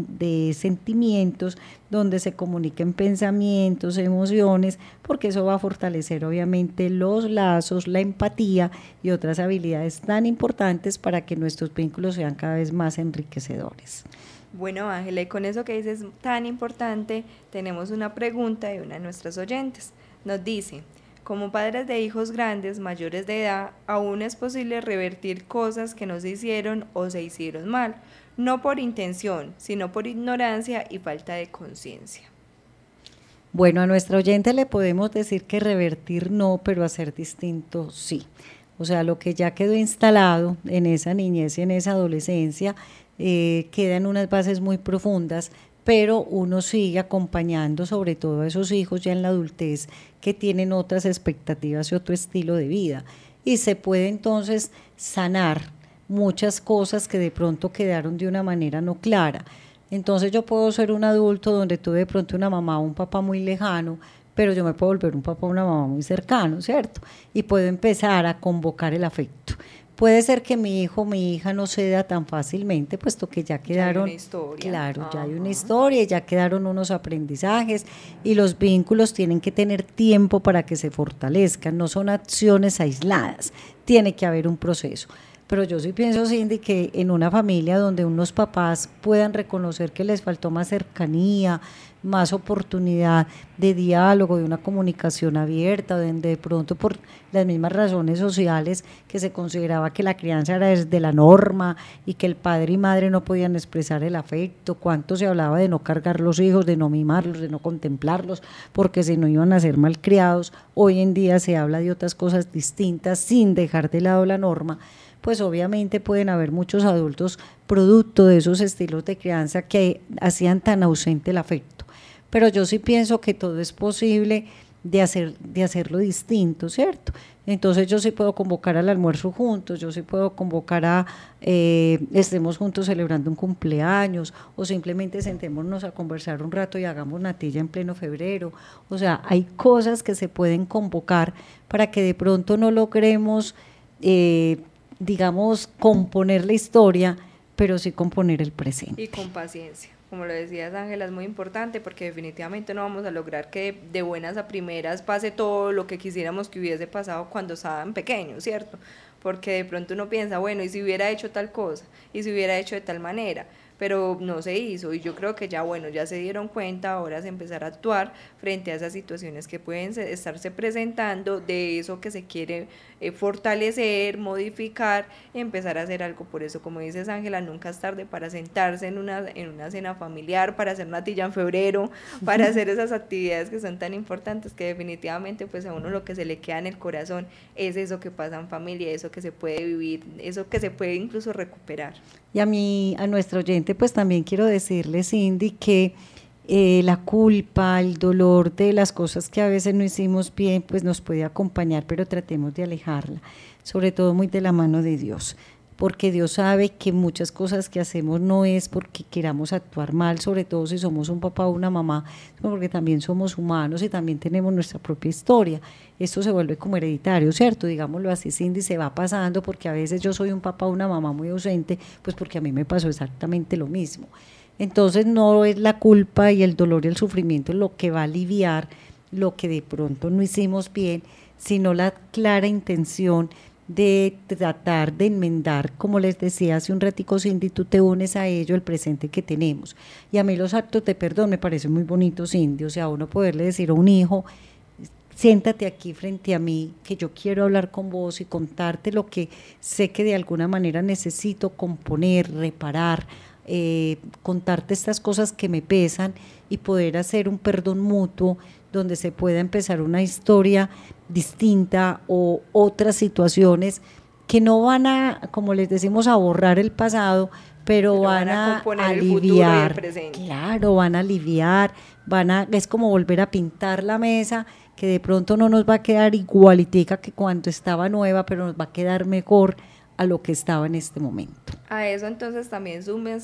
[SPEAKER 4] de sentimientos, donde se comuniquen pensamientos, emociones, porque eso va a fortalecer obviamente los lazos, la empatía y otras habilidades tan importantes para que nuestros vínculos sean cada vez más enriquecedores.
[SPEAKER 3] Bueno, Ángela, y con eso que dices tan importante, tenemos una pregunta de una de nuestras oyentes. Nos dice, como padres de hijos grandes, mayores de edad, aún es posible revertir cosas que nos hicieron o se hicieron mal, no por intención, sino por ignorancia y falta de conciencia.
[SPEAKER 4] Bueno, a nuestra oyente le podemos decir que revertir no, pero hacer distinto sí. O sea, lo que ya quedó instalado en esa niñez y en esa adolescencia, quedan unas bases muy profundas, pero uno sigue acompañando sobre todo a esos hijos ya en la adultez que tienen otras expectativas y otro estilo de vida, y se puede entonces sanar muchas cosas que de pronto quedaron de una manera no clara. Entonces yo puedo ser un adulto donde tuve de pronto una mamá o un papá muy lejano, pero yo me puedo volver un papá o una mamá muy cercano, ¿cierto? Y puedo empezar a convocar el afecto. Puede ser que mi hijo o mi hija no ceda tan fácilmente, puesto que ya quedaron,
[SPEAKER 3] ya hay una historia.
[SPEAKER 4] Claro, ya hay una historia, ya quedaron unos aprendizajes y los vínculos tienen que tener tiempo para que se fortalezcan, no son acciones aisladas, tiene que haber un proceso. Pero yo sí pienso, Cindy, que en una familia donde unos papás puedan reconocer que les faltó más cercanía, más oportunidad de diálogo, de una comunicación abierta, donde de pronto por las mismas razones sociales que se consideraba que la crianza era desde la norma y que el padre y madre no podían expresar el afecto, cuánto se hablaba de no cargar los hijos, de no mimarlos, de no contemplarlos, porque si no iban a ser malcriados. Hoy en día se habla de otras cosas distintas sin dejar de lado la norma. Pues obviamente pueden haber muchos adultos producto de esos estilos de crianza que hacían tan ausente el afecto. Pero yo sí pienso que todo es posible de hacerlo distinto, ¿cierto? Entonces yo sí puedo convocar al almuerzo juntos, yo sí puedo convocar a estemos juntos celebrando un cumpleaños, o simplemente sentémonos a conversar un rato y hagamos natilla en pleno febrero. O sea, hay cosas que se pueden convocar para que de pronto no logremos digamos, componer la historia, pero sí componer el presente.
[SPEAKER 3] Y con paciencia, como lo decías, Ángela, es muy importante porque definitivamente no vamos a lograr que de buenas a primeras pase todo lo que quisiéramos que hubiese pasado cuando estaban pequeños, ¿cierto? Porque de pronto uno piensa, bueno, ¿y si hubiera hecho tal cosa? ¿Y si hubiera hecho de tal manera? Pero no se hizo, y yo creo que ya, bueno, ya se dieron cuenta, ahora es empezar a actuar frente a esas situaciones que pueden estarse presentando, de eso que se quiere fortalecer, modificar, empezar a hacer algo. Por eso, como dices, Ángela, nunca es tarde para sentarse en una cena familiar, para hacer natilla en febrero, para hacer esas actividades que son tan importantes, que definitivamente pues a uno lo que se le queda en el corazón es eso que pasa en familia, eso que se puede vivir, eso que se puede incluso recuperar.
[SPEAKER 4] Y a nuestro oyente pues también quiero decirle, Cindy, que la culpa, el dolor de las cosas que a veces no hicimos bien pues nos puede acompañar, pero tratemos de alejarla, sobre todo muy de la mano de Dios, porque Dios sabe que muchas cosas que hacemos no es porque queramos actuar mal, sobre todo si somos un papá o una mamá, sino porque también somos humanos y también tenemos nuestra propia historia. Esto se vuelve como hereditario, ¿cierto? Digámoslo así, Cindy, se va pasando, porque a veces yo soy un papá o una mamá muy ausente, pues porque a mí me pasó exactamente lo mismo. Entonces no es la culpa y el dolor y el sufrimiento lo que va a aliviar lo que de pronto no hicimos bien, sino la clara intención de tratar de enmendar, como les decía hace un ratico, Cindy, tú te unes a ello, el presente que tenemos. Y a mí los actos de perdón me parecen muy bonitos, Cindy, o sea, uno poderle decir a un hijo, siéntate aquí frente a mí, que yo quiero hablar con vos y contarte lo que sé que de alguna manera necesito componer, reparar, contarte estas cosas que me pesan y poder hacer un perdón mutuo donde se pueda empezar una historia distinta o otras situaciones que no van a, como les decimos, a borrar el pasado, pero van a
[SPEAKER 3] componer
[SPEAKER 4] aliviar,
[SPEAKER 3] el futuro y el presente.
[SPEAKER 4] claro, van a aliviar, es como volver a pintar la mesa, que de pronto no nos va a quedar igualitica que cuando estaba nueva, pero nos va a quedar mejor a lo que estaba en este momento.
[SPEAKER 3] A eso entonces también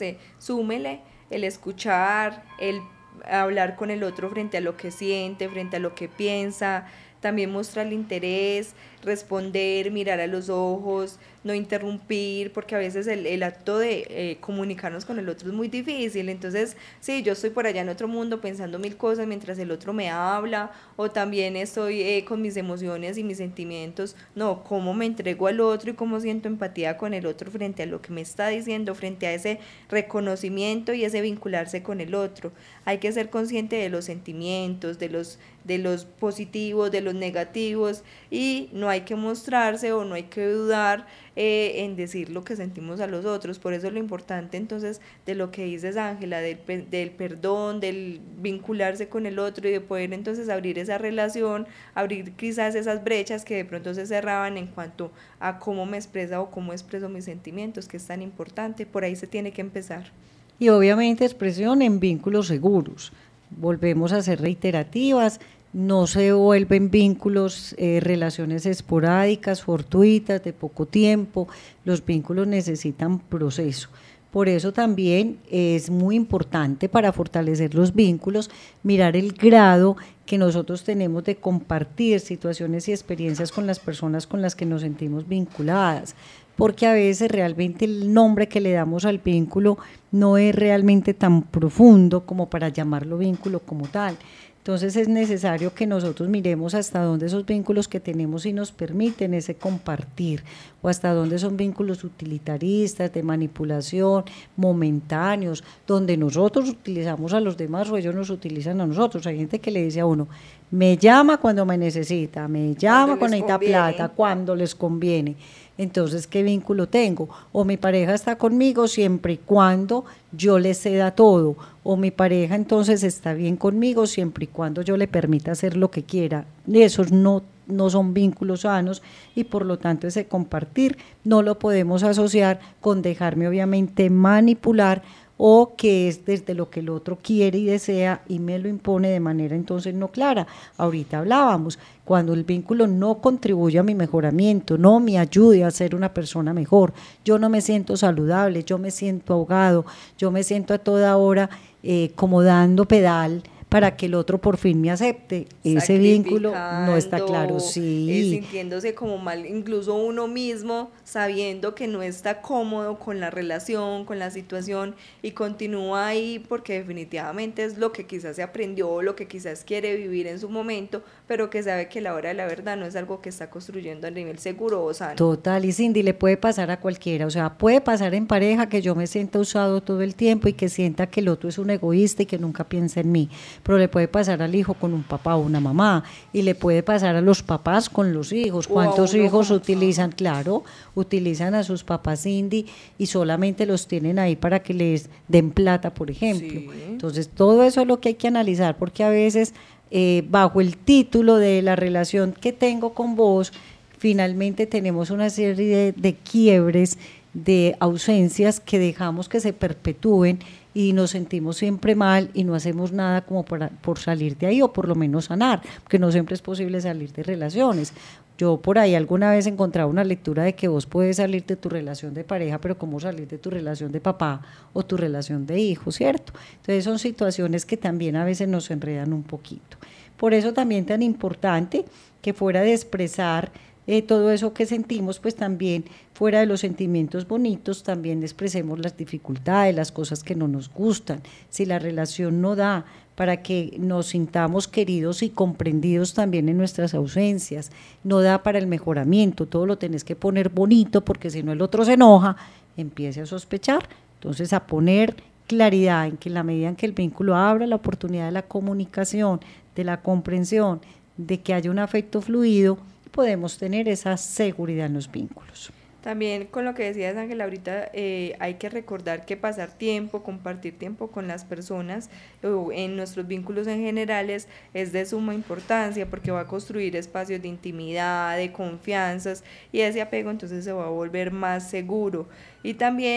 [SPEAKER 3] súmele el escuchar, el hablar con el otro frente a lo que siente, frente a lo que piensa, también mostrar el interés, responder, mirar a los ojos, no interrumpir, porque a veces el acto de comunicarnos con el otro es muy difícil. Entonces, sí, yo estoy por allá en otro mundo pensando mil cosas mientras el otro me habla, o también estoy con mis emociones y mis sentimientos. No, cómo me entrego al otro y cómo siento empatía con el otro frente a lo que me está diciendo, frente a ese reconocimiento y ese vincularse con el otro. Hay que ser consciente de los sentimientos, de los positivos, de los negativos, y no hay que mostrarse o no hay que dudar en decir lo que sentimos a los otros. Por eso lo importante entonces de lo que dices, Ángela, del perdón, del vincularse con el otro y de poder entonces abrir esa relación, abrir quizás esas brechas que de pronto se cerraban en cuanto a cómo me expresa o cómo expreso mis sentimientos, que es tan importante. Por ahí se tiene que empezar.
[SPEAKER 4] Y obviamente expresión en vínculos seguros. Volvemos a ser reiterativas, no se vuelven vínculos, relaciones esporádicas, fortuitas, de poco tiempo. Los vínculos necesitan proceso. Por eso también es muy importante, para fortalecer los vínculos, mirar el grado que nosotros tenemos de compartir situaciones y experiencias con las personas con las que nos sentimos vinculadas, porque a veces realmente el nombre que le damos al vínculo no es realmente tan profundo como para llamarlo vínculo como tal. Entonces es necesario que nosotros miremos hasta dónde esos vínculos que tenemos y nos permiten ese compartir, o hasta dónde son vínculos utilitaristas, de manipulación, momentáneos, donde nosotros utilizamos a los demás o ellos nos utilizan a nosotros. Hay gente que le dice a uno, me llama cuando me necesita, me llama cuando necesita plata, cuando les conviene. Entonces, ¿qué vínculo tengo? O mi pareja está conmigo siempre y cuando yo le ceda todo, o mi pareja entonces está bien conmigo siempre y cuando yo le permita hacer lo que quiera. Esos no son vínculos sanos, y por lo tanto ese compartir no lo podemos asociar con dejarme obviamente manipular, o que es desde lo que el otro quiere y desea y me lo impone de manera entonces no clara. Ahorita hablábamos, cuando el vínculo no contribuye a mi mejoramiento, no me ayude a ser una persona mejor, yo no me siento saludable, yo me siento ahogado, yo me siento a toda hora como dando pedal para que el otro por fin me acepte. Ese vínculo no está claro, sí.
[SPEAKER 3] Sintiéndose como mal, incluso uno mismo, sabiendo que no está cómodo con la relación, con la situación, y continúa ahí porque definitivamente es lo que quizás se aprendió, lo que quizás quiere vivir en su momento, pero que sabe que la hora de la verdad no es algo que está construyendo a nivel seguro o sano.
[SPEAKER 4] Total, y Cindy, le puede pasar a cualquiera, o sea, puede pasar en pareja que yo me sienta usado todo el tiempo y que sienta que el otro es un egoísta y que nunca piensa en mí, pero le puede pasar al hijo con un papá o una mamá, y le puede pasar a los papás con los hijos. ¿Cuántos hijos utilizan? Claro, utilizan a sus papás, Cindy, y solamente los tienen ahí para que les den plata, por ejemplo. Sí. Entonces, todo eso es lo que hay que analizar, porque a veces, bajo el título de la relación que tengo con vos, finalmente tenemos una serie de quiebres, de ausencias que dejamos que se perpetúen, y nos sentimos siempre mal y no hacemos nada como por salir de ahí, o por lo menos sanar, porque no siempre es posible salir de relaciones. Yo por ahí alguna vez encontraba una lectura de que vos puedes salir de tu relación de pareja, pero ¿cómo salir de tu relación de papá o tu relación de hijo, cierto? Entonces son situaciones que también a veces nos enredan un poquito. Por eso también tan importante que fuera de expresar todo eso que sentimos, pues también fuera de los sentimientos bonitos, también expresemos las dificultades, las cosas que no nos gustan. Si la relación no da para que nos sintamos queridos y comprendidos también en nuestras ausencias, no da para el mejoramiento, todo lo tenés que poner bonito, porque si no el otro se enoja, empiece a sospechar. Entonces, a poner claridad en que en la medida en que el vínculo abra la oportunidad de la comunicación, de la comprensión, de que haya un afecto fluido, podemos tener esa seguridad en los vínculos.
[SPEAKER 3] También con lo que decías, Ángela, ahorita hay que recordar que pasar tiempo, compartir tiempo con las personas en nuestros vínculos en generales es de suma importancia, porque va a construir espacios de intimidad, de confianzas, y ese apego entonces se va a volver más seguro. Y también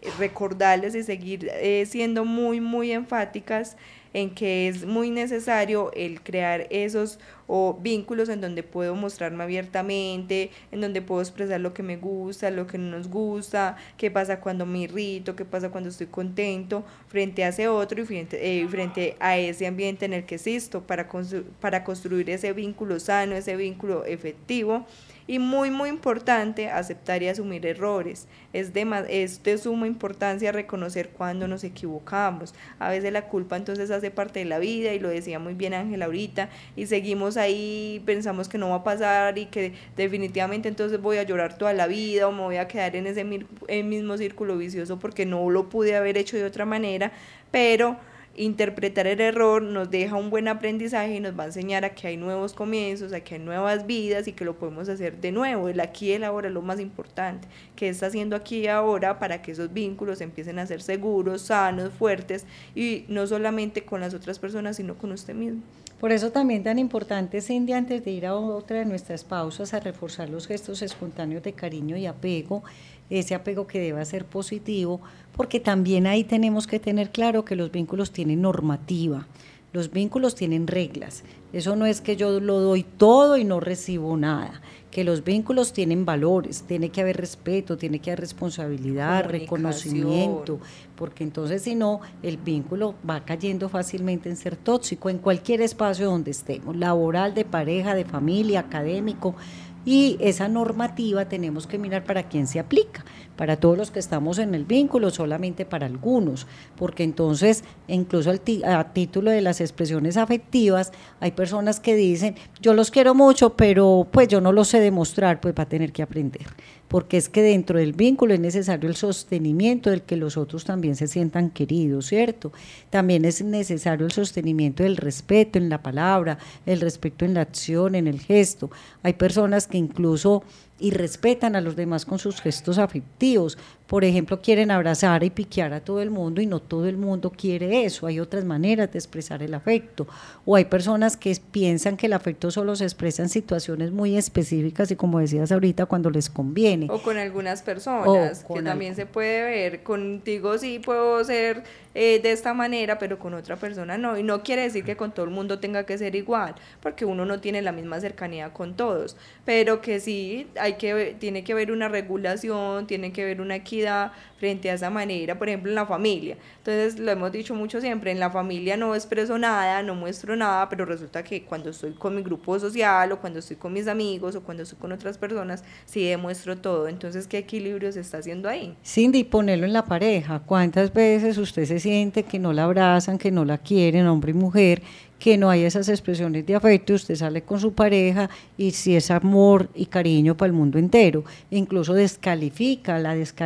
[SPEAKER 3] recordarles y seguir siendo muy, muy enfáticas en que es muy necesario el crear esos vínculos en donde puedo mostrarme abiertamente, en donde puedo expresar lo que me gusta, lo que no nos gusta, qué pasa cuando me irrito, qué pasa cuando estoy contento frente a ese otro y frente a ese ambiente en el que existo para construir ese vínculo sano, ese vínculo efectivo. Y muy, muy importante, aceptar y asumir errores. Es de suma importancia reconocer cuando nos equivocamos. A veces la culpa entonces hace parte de la vida, y lo decía muy bien Ángela ahorita, y seguimos ahí, pensamos que no va a pasar y que definitivamente entonces voy a llorar toda la vida o me voy a quedar en ese mismo círculo vicioso porque no lo pude haber hecho de otra manera, pero interpretar el error nos deja un buen aprendizaje y nos va a enseñar a que hay nuevos comienzos, a que hay nuevas vidas y que lo podemos hacer de nuevo. El aquí y el ahora es lo más importante. ¿Qué está haciendo aquí y ahora para que esos vínculos empiecen a ser seguros, sanos, fuertes, y no solamente con las otras personas, sino con usted mismo?
[SPEAKER 4] Por eso también tan importante, Cindy, antes de ir a otra de nuestras pausas, a reforzar los gestos espontáneos de cariño y apego, ese apego que deba ser positivo, porque también ahí tenemos que tener claro que los vínculos tienen normativa, los vínculos tienen reglas. Eso no es que yo lo doy todo y no recibo nada, que los vínculos tienen valores, tiene que haber respeto, tiene que haber responsabilidad, reconocimiento, porque entonces si no, el vínculo va cayendo fácilmente en ser tóxico en cualquier espacio donde estemos, laboral, de pareja, de familia, académico. Y esa normativa tenemos que mirar para quién se aplica, para todos los que estamos en el vínculo, solamente para algunos, porque entonces incluso a título de las expresiones afectivas hay personas que dicen, yo los quiero mucho, pero pues yo no lo sé demostrar, pues va a tener que aprender, porque es que dentro del vínculo es necesario el sostenimiento del que los otros también se sientan queridos, ¿cierto? También es necesario el sostenimiento del respeto en la palabra, el respeto en la acción, en el gesto. Hay personas que incluso irrespetan a los demás con sus gestos afectivos, por ejemplo, quieren abrazar y piquear a todo el mundo y no todo el mundo quiere eso, hay otras maneras de expresar el afecto, o hay personas que piensan que el afecto solo se expresa en situaciones muy específicas y como decías ahorita, cuando les conviene.
[SPEAKER 3] O con algunas personas, que también se puede ver, contigo sí puedo ser de esta manera, pero con otra persona no, y no quiere decir que con todo el mundo tenga que ser igual, porque uno no tiene la misma cercanía con todos, pero que sí tiene que haber una regulación, tiene que haber una equidad frente a esa manera, por ejemplo en la familia. Entonces lo hemos dicho mucho siempre, en la familia no expreso nada, no muestro nada, pero resulta que cuando estoy con mi grupo social o cuando estoy con mis amigos o cuando estoy con otras personas, sí demuestro todo. Entonces, ¿qué equilibrio se está haciendo ahí?
[SPEAKER 4] Cindy, ponerlo en la pareja. ¿Cuántas veces usted se siente que no la abrazan, que no la quieren, hombre y mujer, que no hay esas expresiones de afecto? Usted sale con su pareja y si es amor y cariño para el mundo entero, incluso la descalifica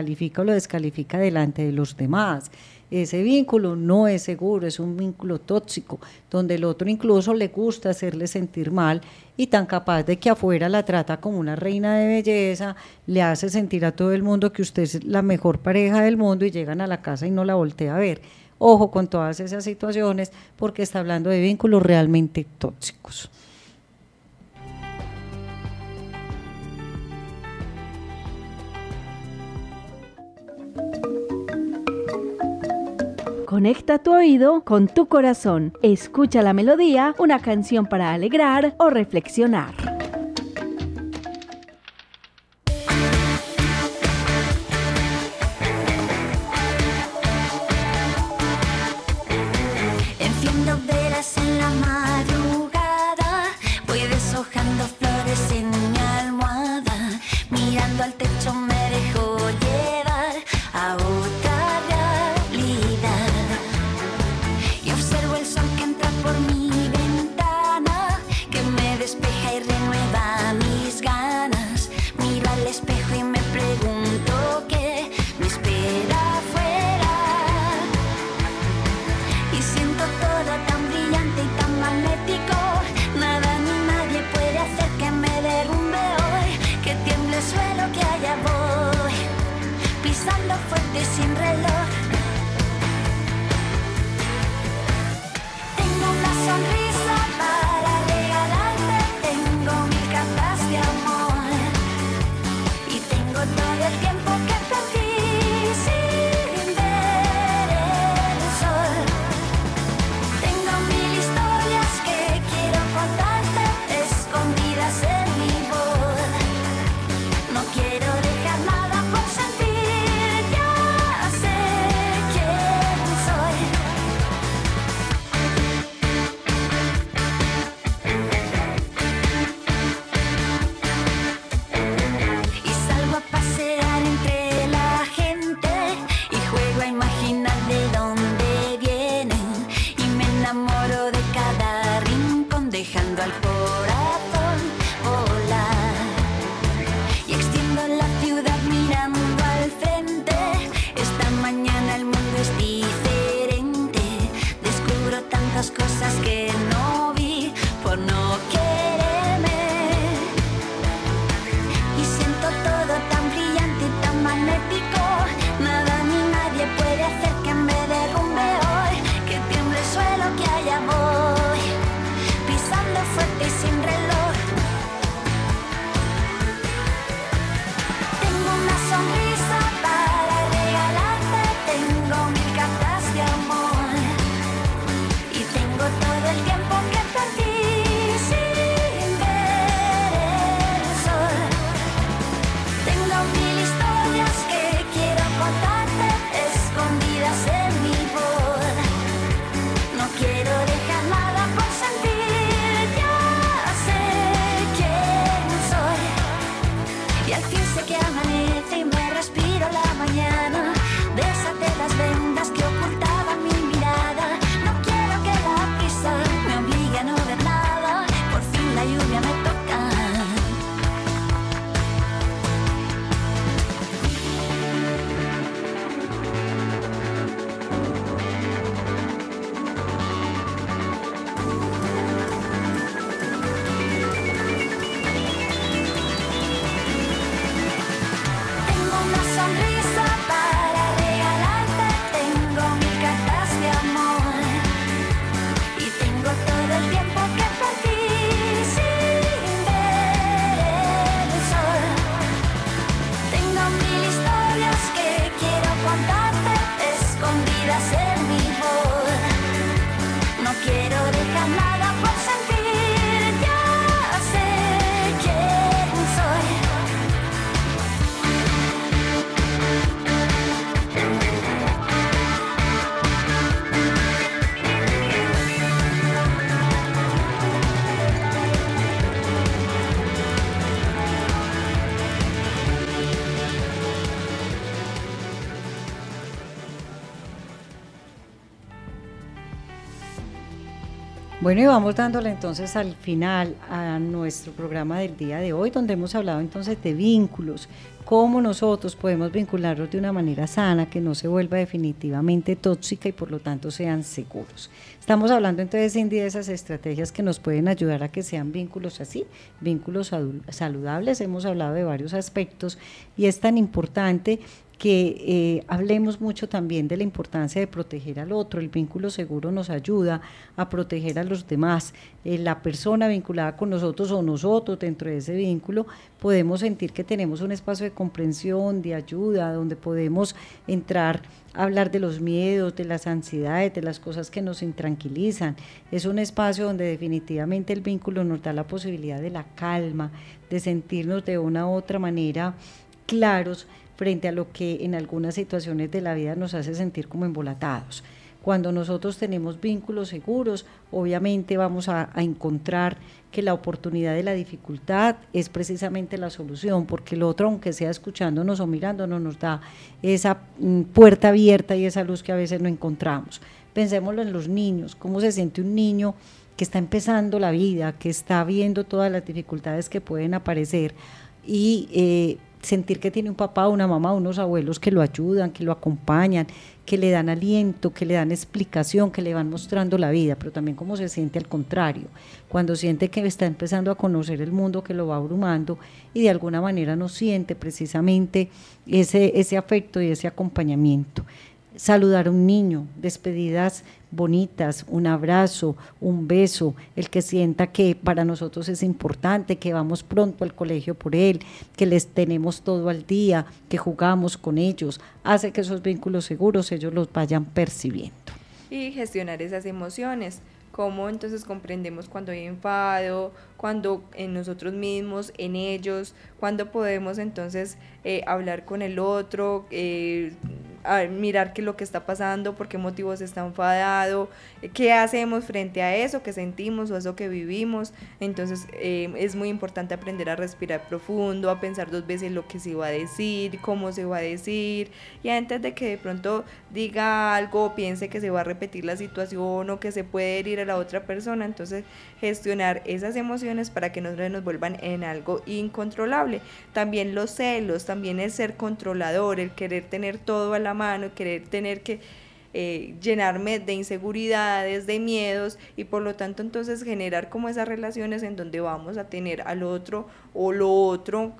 [SPEAKER 4] o lo descalifica delante de los demás. Ese vínculo no es seguro, es un vínculo tóxico, donde el otro incluso le gusta hacerle sentir mal y tan capaz de que afuera la trata como una reina de belleza, le hace sentir a todo el mundo que usted es la mejor pareja del mundo y llegan a la casa y no la voltea a ver. Ojo con todas esas situaciones porque está hablando de vínculos realmente tóxicos.
[SPEAKER 1] Conecta tu oído con tu corazón. Escucha la melodía, una canción para alegrar o reflexionar.
[SPEAKER 7] Enciendo velas en la madrugada, voy deshojando flores en mi almohada, mirando al techo me dejo llevar a otra realidad. Y observo el sol que entra por mi ventana, que me despeja y renueva
[SPEAKER 4] Bueno, y vamos dándole entonces al final a nuestro programa del día de hoy, donde hemos hablado entonces de vínculos, cómo nosotros podemos vincularlos de una manera sana, que no se vuelva definitivamente tóxica y por lo tanto sean seguros. Estamos hablando entonces, Cindy, de esas estrategias que nos pueden ayudar a que sean vínculos así, vínculos saludables. Hemos hablado de varios aspectos y es tan importante que hablemos mucho también de la importancia de proteger al otro. El vínculo seguro nos ayuda a proteger a los demás. La persona vinculada con nosotros o nosotros dentro de ese vínculo podemos sentir que tenemos un espacio de comprensión, de ayuda, donde podemos entrar a hablar de los miedos, de las ansiedades, de las cosas que nos intranquilizan. Es un espacio donde definitivamente el vínculo nos da la posibilidad de la calma, de sentirnos de una u otra manera claros frente a lo que en algunas situaciones de la vida nos hace sentir como embolatados. Cuando nosotros tenemos vínculos seguros, obviamente vamos a encontrar que la oportunidad de la dificultad es precisamente la solución, porque el otro, aunque sea escuchándonos o mirándonos, nos da esa puerta abierta y esa luz que a veces no encontramos. Pensémoslo en los niños, cómo se siente un niño que está empezando la vida, que está viendo todas las dificultades que pueden aparecer y sentir que tiene un papá, una mamá, unos abuelos que lo ayudan, que lo acompañan, que le dan aliento, que le dan explicación, que le van mostrando la vida, pero también cómo se siente al contrario, cuando siente que está empezando a conocer el mundo que lo va abrumando y de alguna manera no siente precisamente ese afecto y ese acompañamiento. Saludar a un niño, despedidas bonitas, un abrazo, un beso, el que sienta que para nosotros es importante, que vamos pronto al colegio por él, que les tenemos todo al día, que jugamos con ellos, hace que esos vínculos seguros ellos los vayan percibiendo.
[SPEAKER 3] Y gestionar esas emociones. Cómo entonces comprendemos cuando hay enfado, cuando en nosotros mismos, en ellos, cuando podemos entonces hablar con el otro, mirar qué es lo que está pasando, por qué motivos está enfadado, qué hacemos frente a eso que sentimos o eso que vivimos. Entonces es muy importante aprender a respirar profundo, a pensar 2 veces lo que se va a decir, cómo se va a decir, y antes de que de pronto diga algo o piense que se va a repetir la situación o que se puede herir a la otra persona, entonces gestionar esas emociones para que no se nos vuelvan en algo incontrolable. También los celos, también el ser controlador, el querer tener todo a la mano, el querer tener que llenarme de inseguridades, de miedos, y por lo tanto entonces generar como esas relaciones en donde vamos a tener al otro o lo otro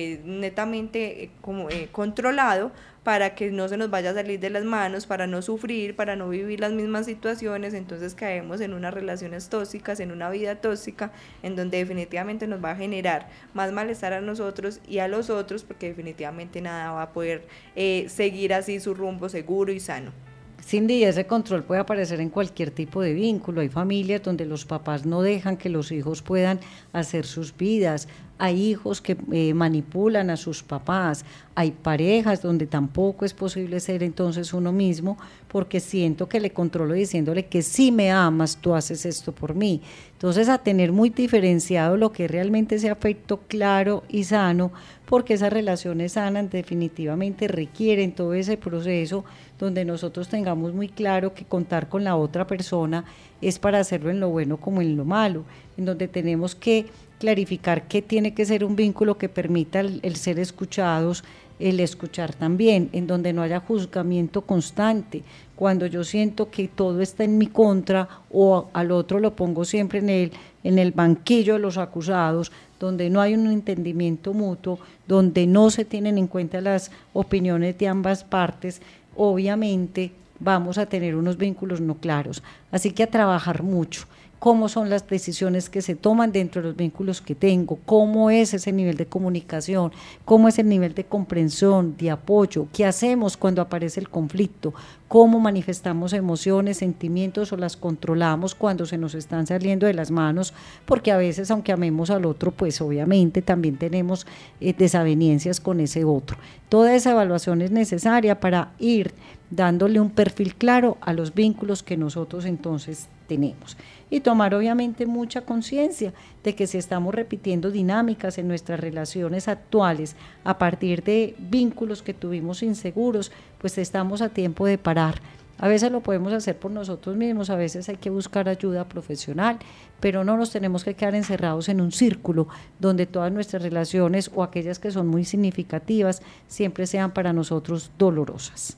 [SPEAKER 3] netamente controlado, para que no se nos vaya a salir de las manos, para no sufrir, para no vivir las mismas situaciones. Entonces caemos en unas relaciones tóxicas, en una vida tóxica, en donde definitivamente nos va a generar más malestar a nosotros y a los otros, porque definitivamente nada va a poder seguir así su rumbo seguro y sano.
[SPEAKER 4] Cindy, ese control puede aparecer en cualquier tipo de vínculo. Hay familias donde los papás no dejan que los hijos puedan hacer sus vidas. Hay hijos que manipulan a sus papás. Hay parejas donde tampoco es posible ser entonces uno mismo, porque siento que le controlo diciéndole que si me amas, tú haces esto por mí. Entonces, a tener muy diferenciado lo que realmente ese afecto claro y sano, porque esas relaciones sanas definitivamente requieren todo ese proceso donde nosotros tengamos muy claro que contar con la otra persona es para hacerlo en lo bueno como en lo malo, en donde tenemos que clarificar que tiene que ser un vínculo que permita el ser escuchados, el escuchar también, en donde no haya juzgamiento constante. Cuando yo siento que todo está en mi contra o al otro lo pongo siempre en el banquillo de los acusados, donde no hay un entendimiento mutuo, donde no se tienen en cuenta las opiniones de ambas partes, obviamente vamos a tener unos vínculos no claros. Así que a trabajar mucho. Cómo son las decisiones que se toman dentro de los vínculos que tengo, cómo es ese nivel de comunicación, cómo es el nivel de comprensión, de apoyo, qué hacemos cuando aparece el conflicto, cómo manifestamos emociones, sentimientos o las controlamos cuando se nos están saliendo de las manos, porque a veces, aunque amemos al otro, pues obviamente también tenemos desavenencias con ese otro. Toda esa evaluación es necesaria para ir dándole un perfil claro a los vínculos que nosotros entonces tenemos. Y tomar obviamente mucha conciencia de que si estamos repitiendo dinámicas en nuestras relaciones actuales a partir de vínculos que tuvimos inseguros, pues estamos a tiempo de parar, A veces lo podemos hacer por nosotros mismos, a veces hay que buscar ayuda profesional, pero no nos tenemos que quedar encerrados en un círculo donde todas nuestras relaciones o aquellas que son muy significativas siempre sean para nosotros dolorosas.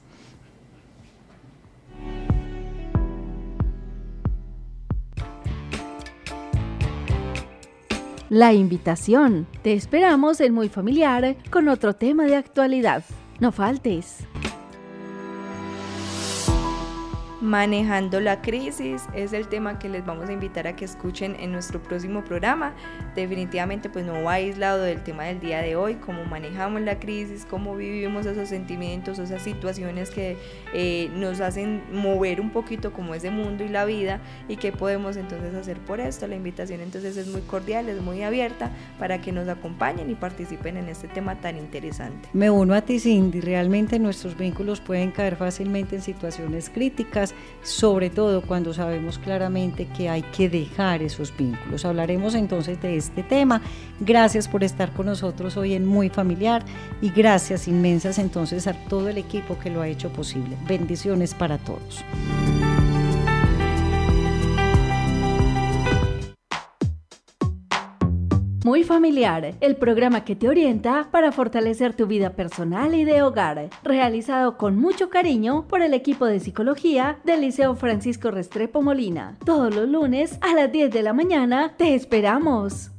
[SPEAKER 1] La invitación. Te esperamos en Muy Familiar con otro tema de actualidad. No faltes.
[SPEAKER 3] Manejando la crisis es el tema que les vamos a invitar a que escuchen en nuestro próximo programa. Definitivamente pues no va aislado del tema del día de hoy, cómo manejamos la crisis, cómo vivimos esos sentimientos, esas situaciones que nos hacen mover un poquito como ese mundo y la vida, y qué podemos entonces hacer por esto. La invitación entonces es muy cordial, es muy abierta para que nos acompañen y participen en este tema tan interesante.
[SPEAKER 4] Me uno a ti, Cindy, realmente nuestros vínculos pueden caer fácilmente en situaciones críticas, sobre todo cuando sabemos claramente que hay que dejar esos vínculos. Hablaremos entonces de este tema. Gracias por estar con nosotros hoy en Muy Familiar y gracias inmensas entonces a todo el equipo que lo ha hecho posible. Bendiciones para todos.
[SPEAKER 1] Muy Familiar, el programa que te orienta para fortalecer tu vida personal y de hogar, realizado con mucho cariño por el equipo de psicología del Liceo Francisco Restrepo Molina. Todos los lunes a las 10 de la mañana te esperamos.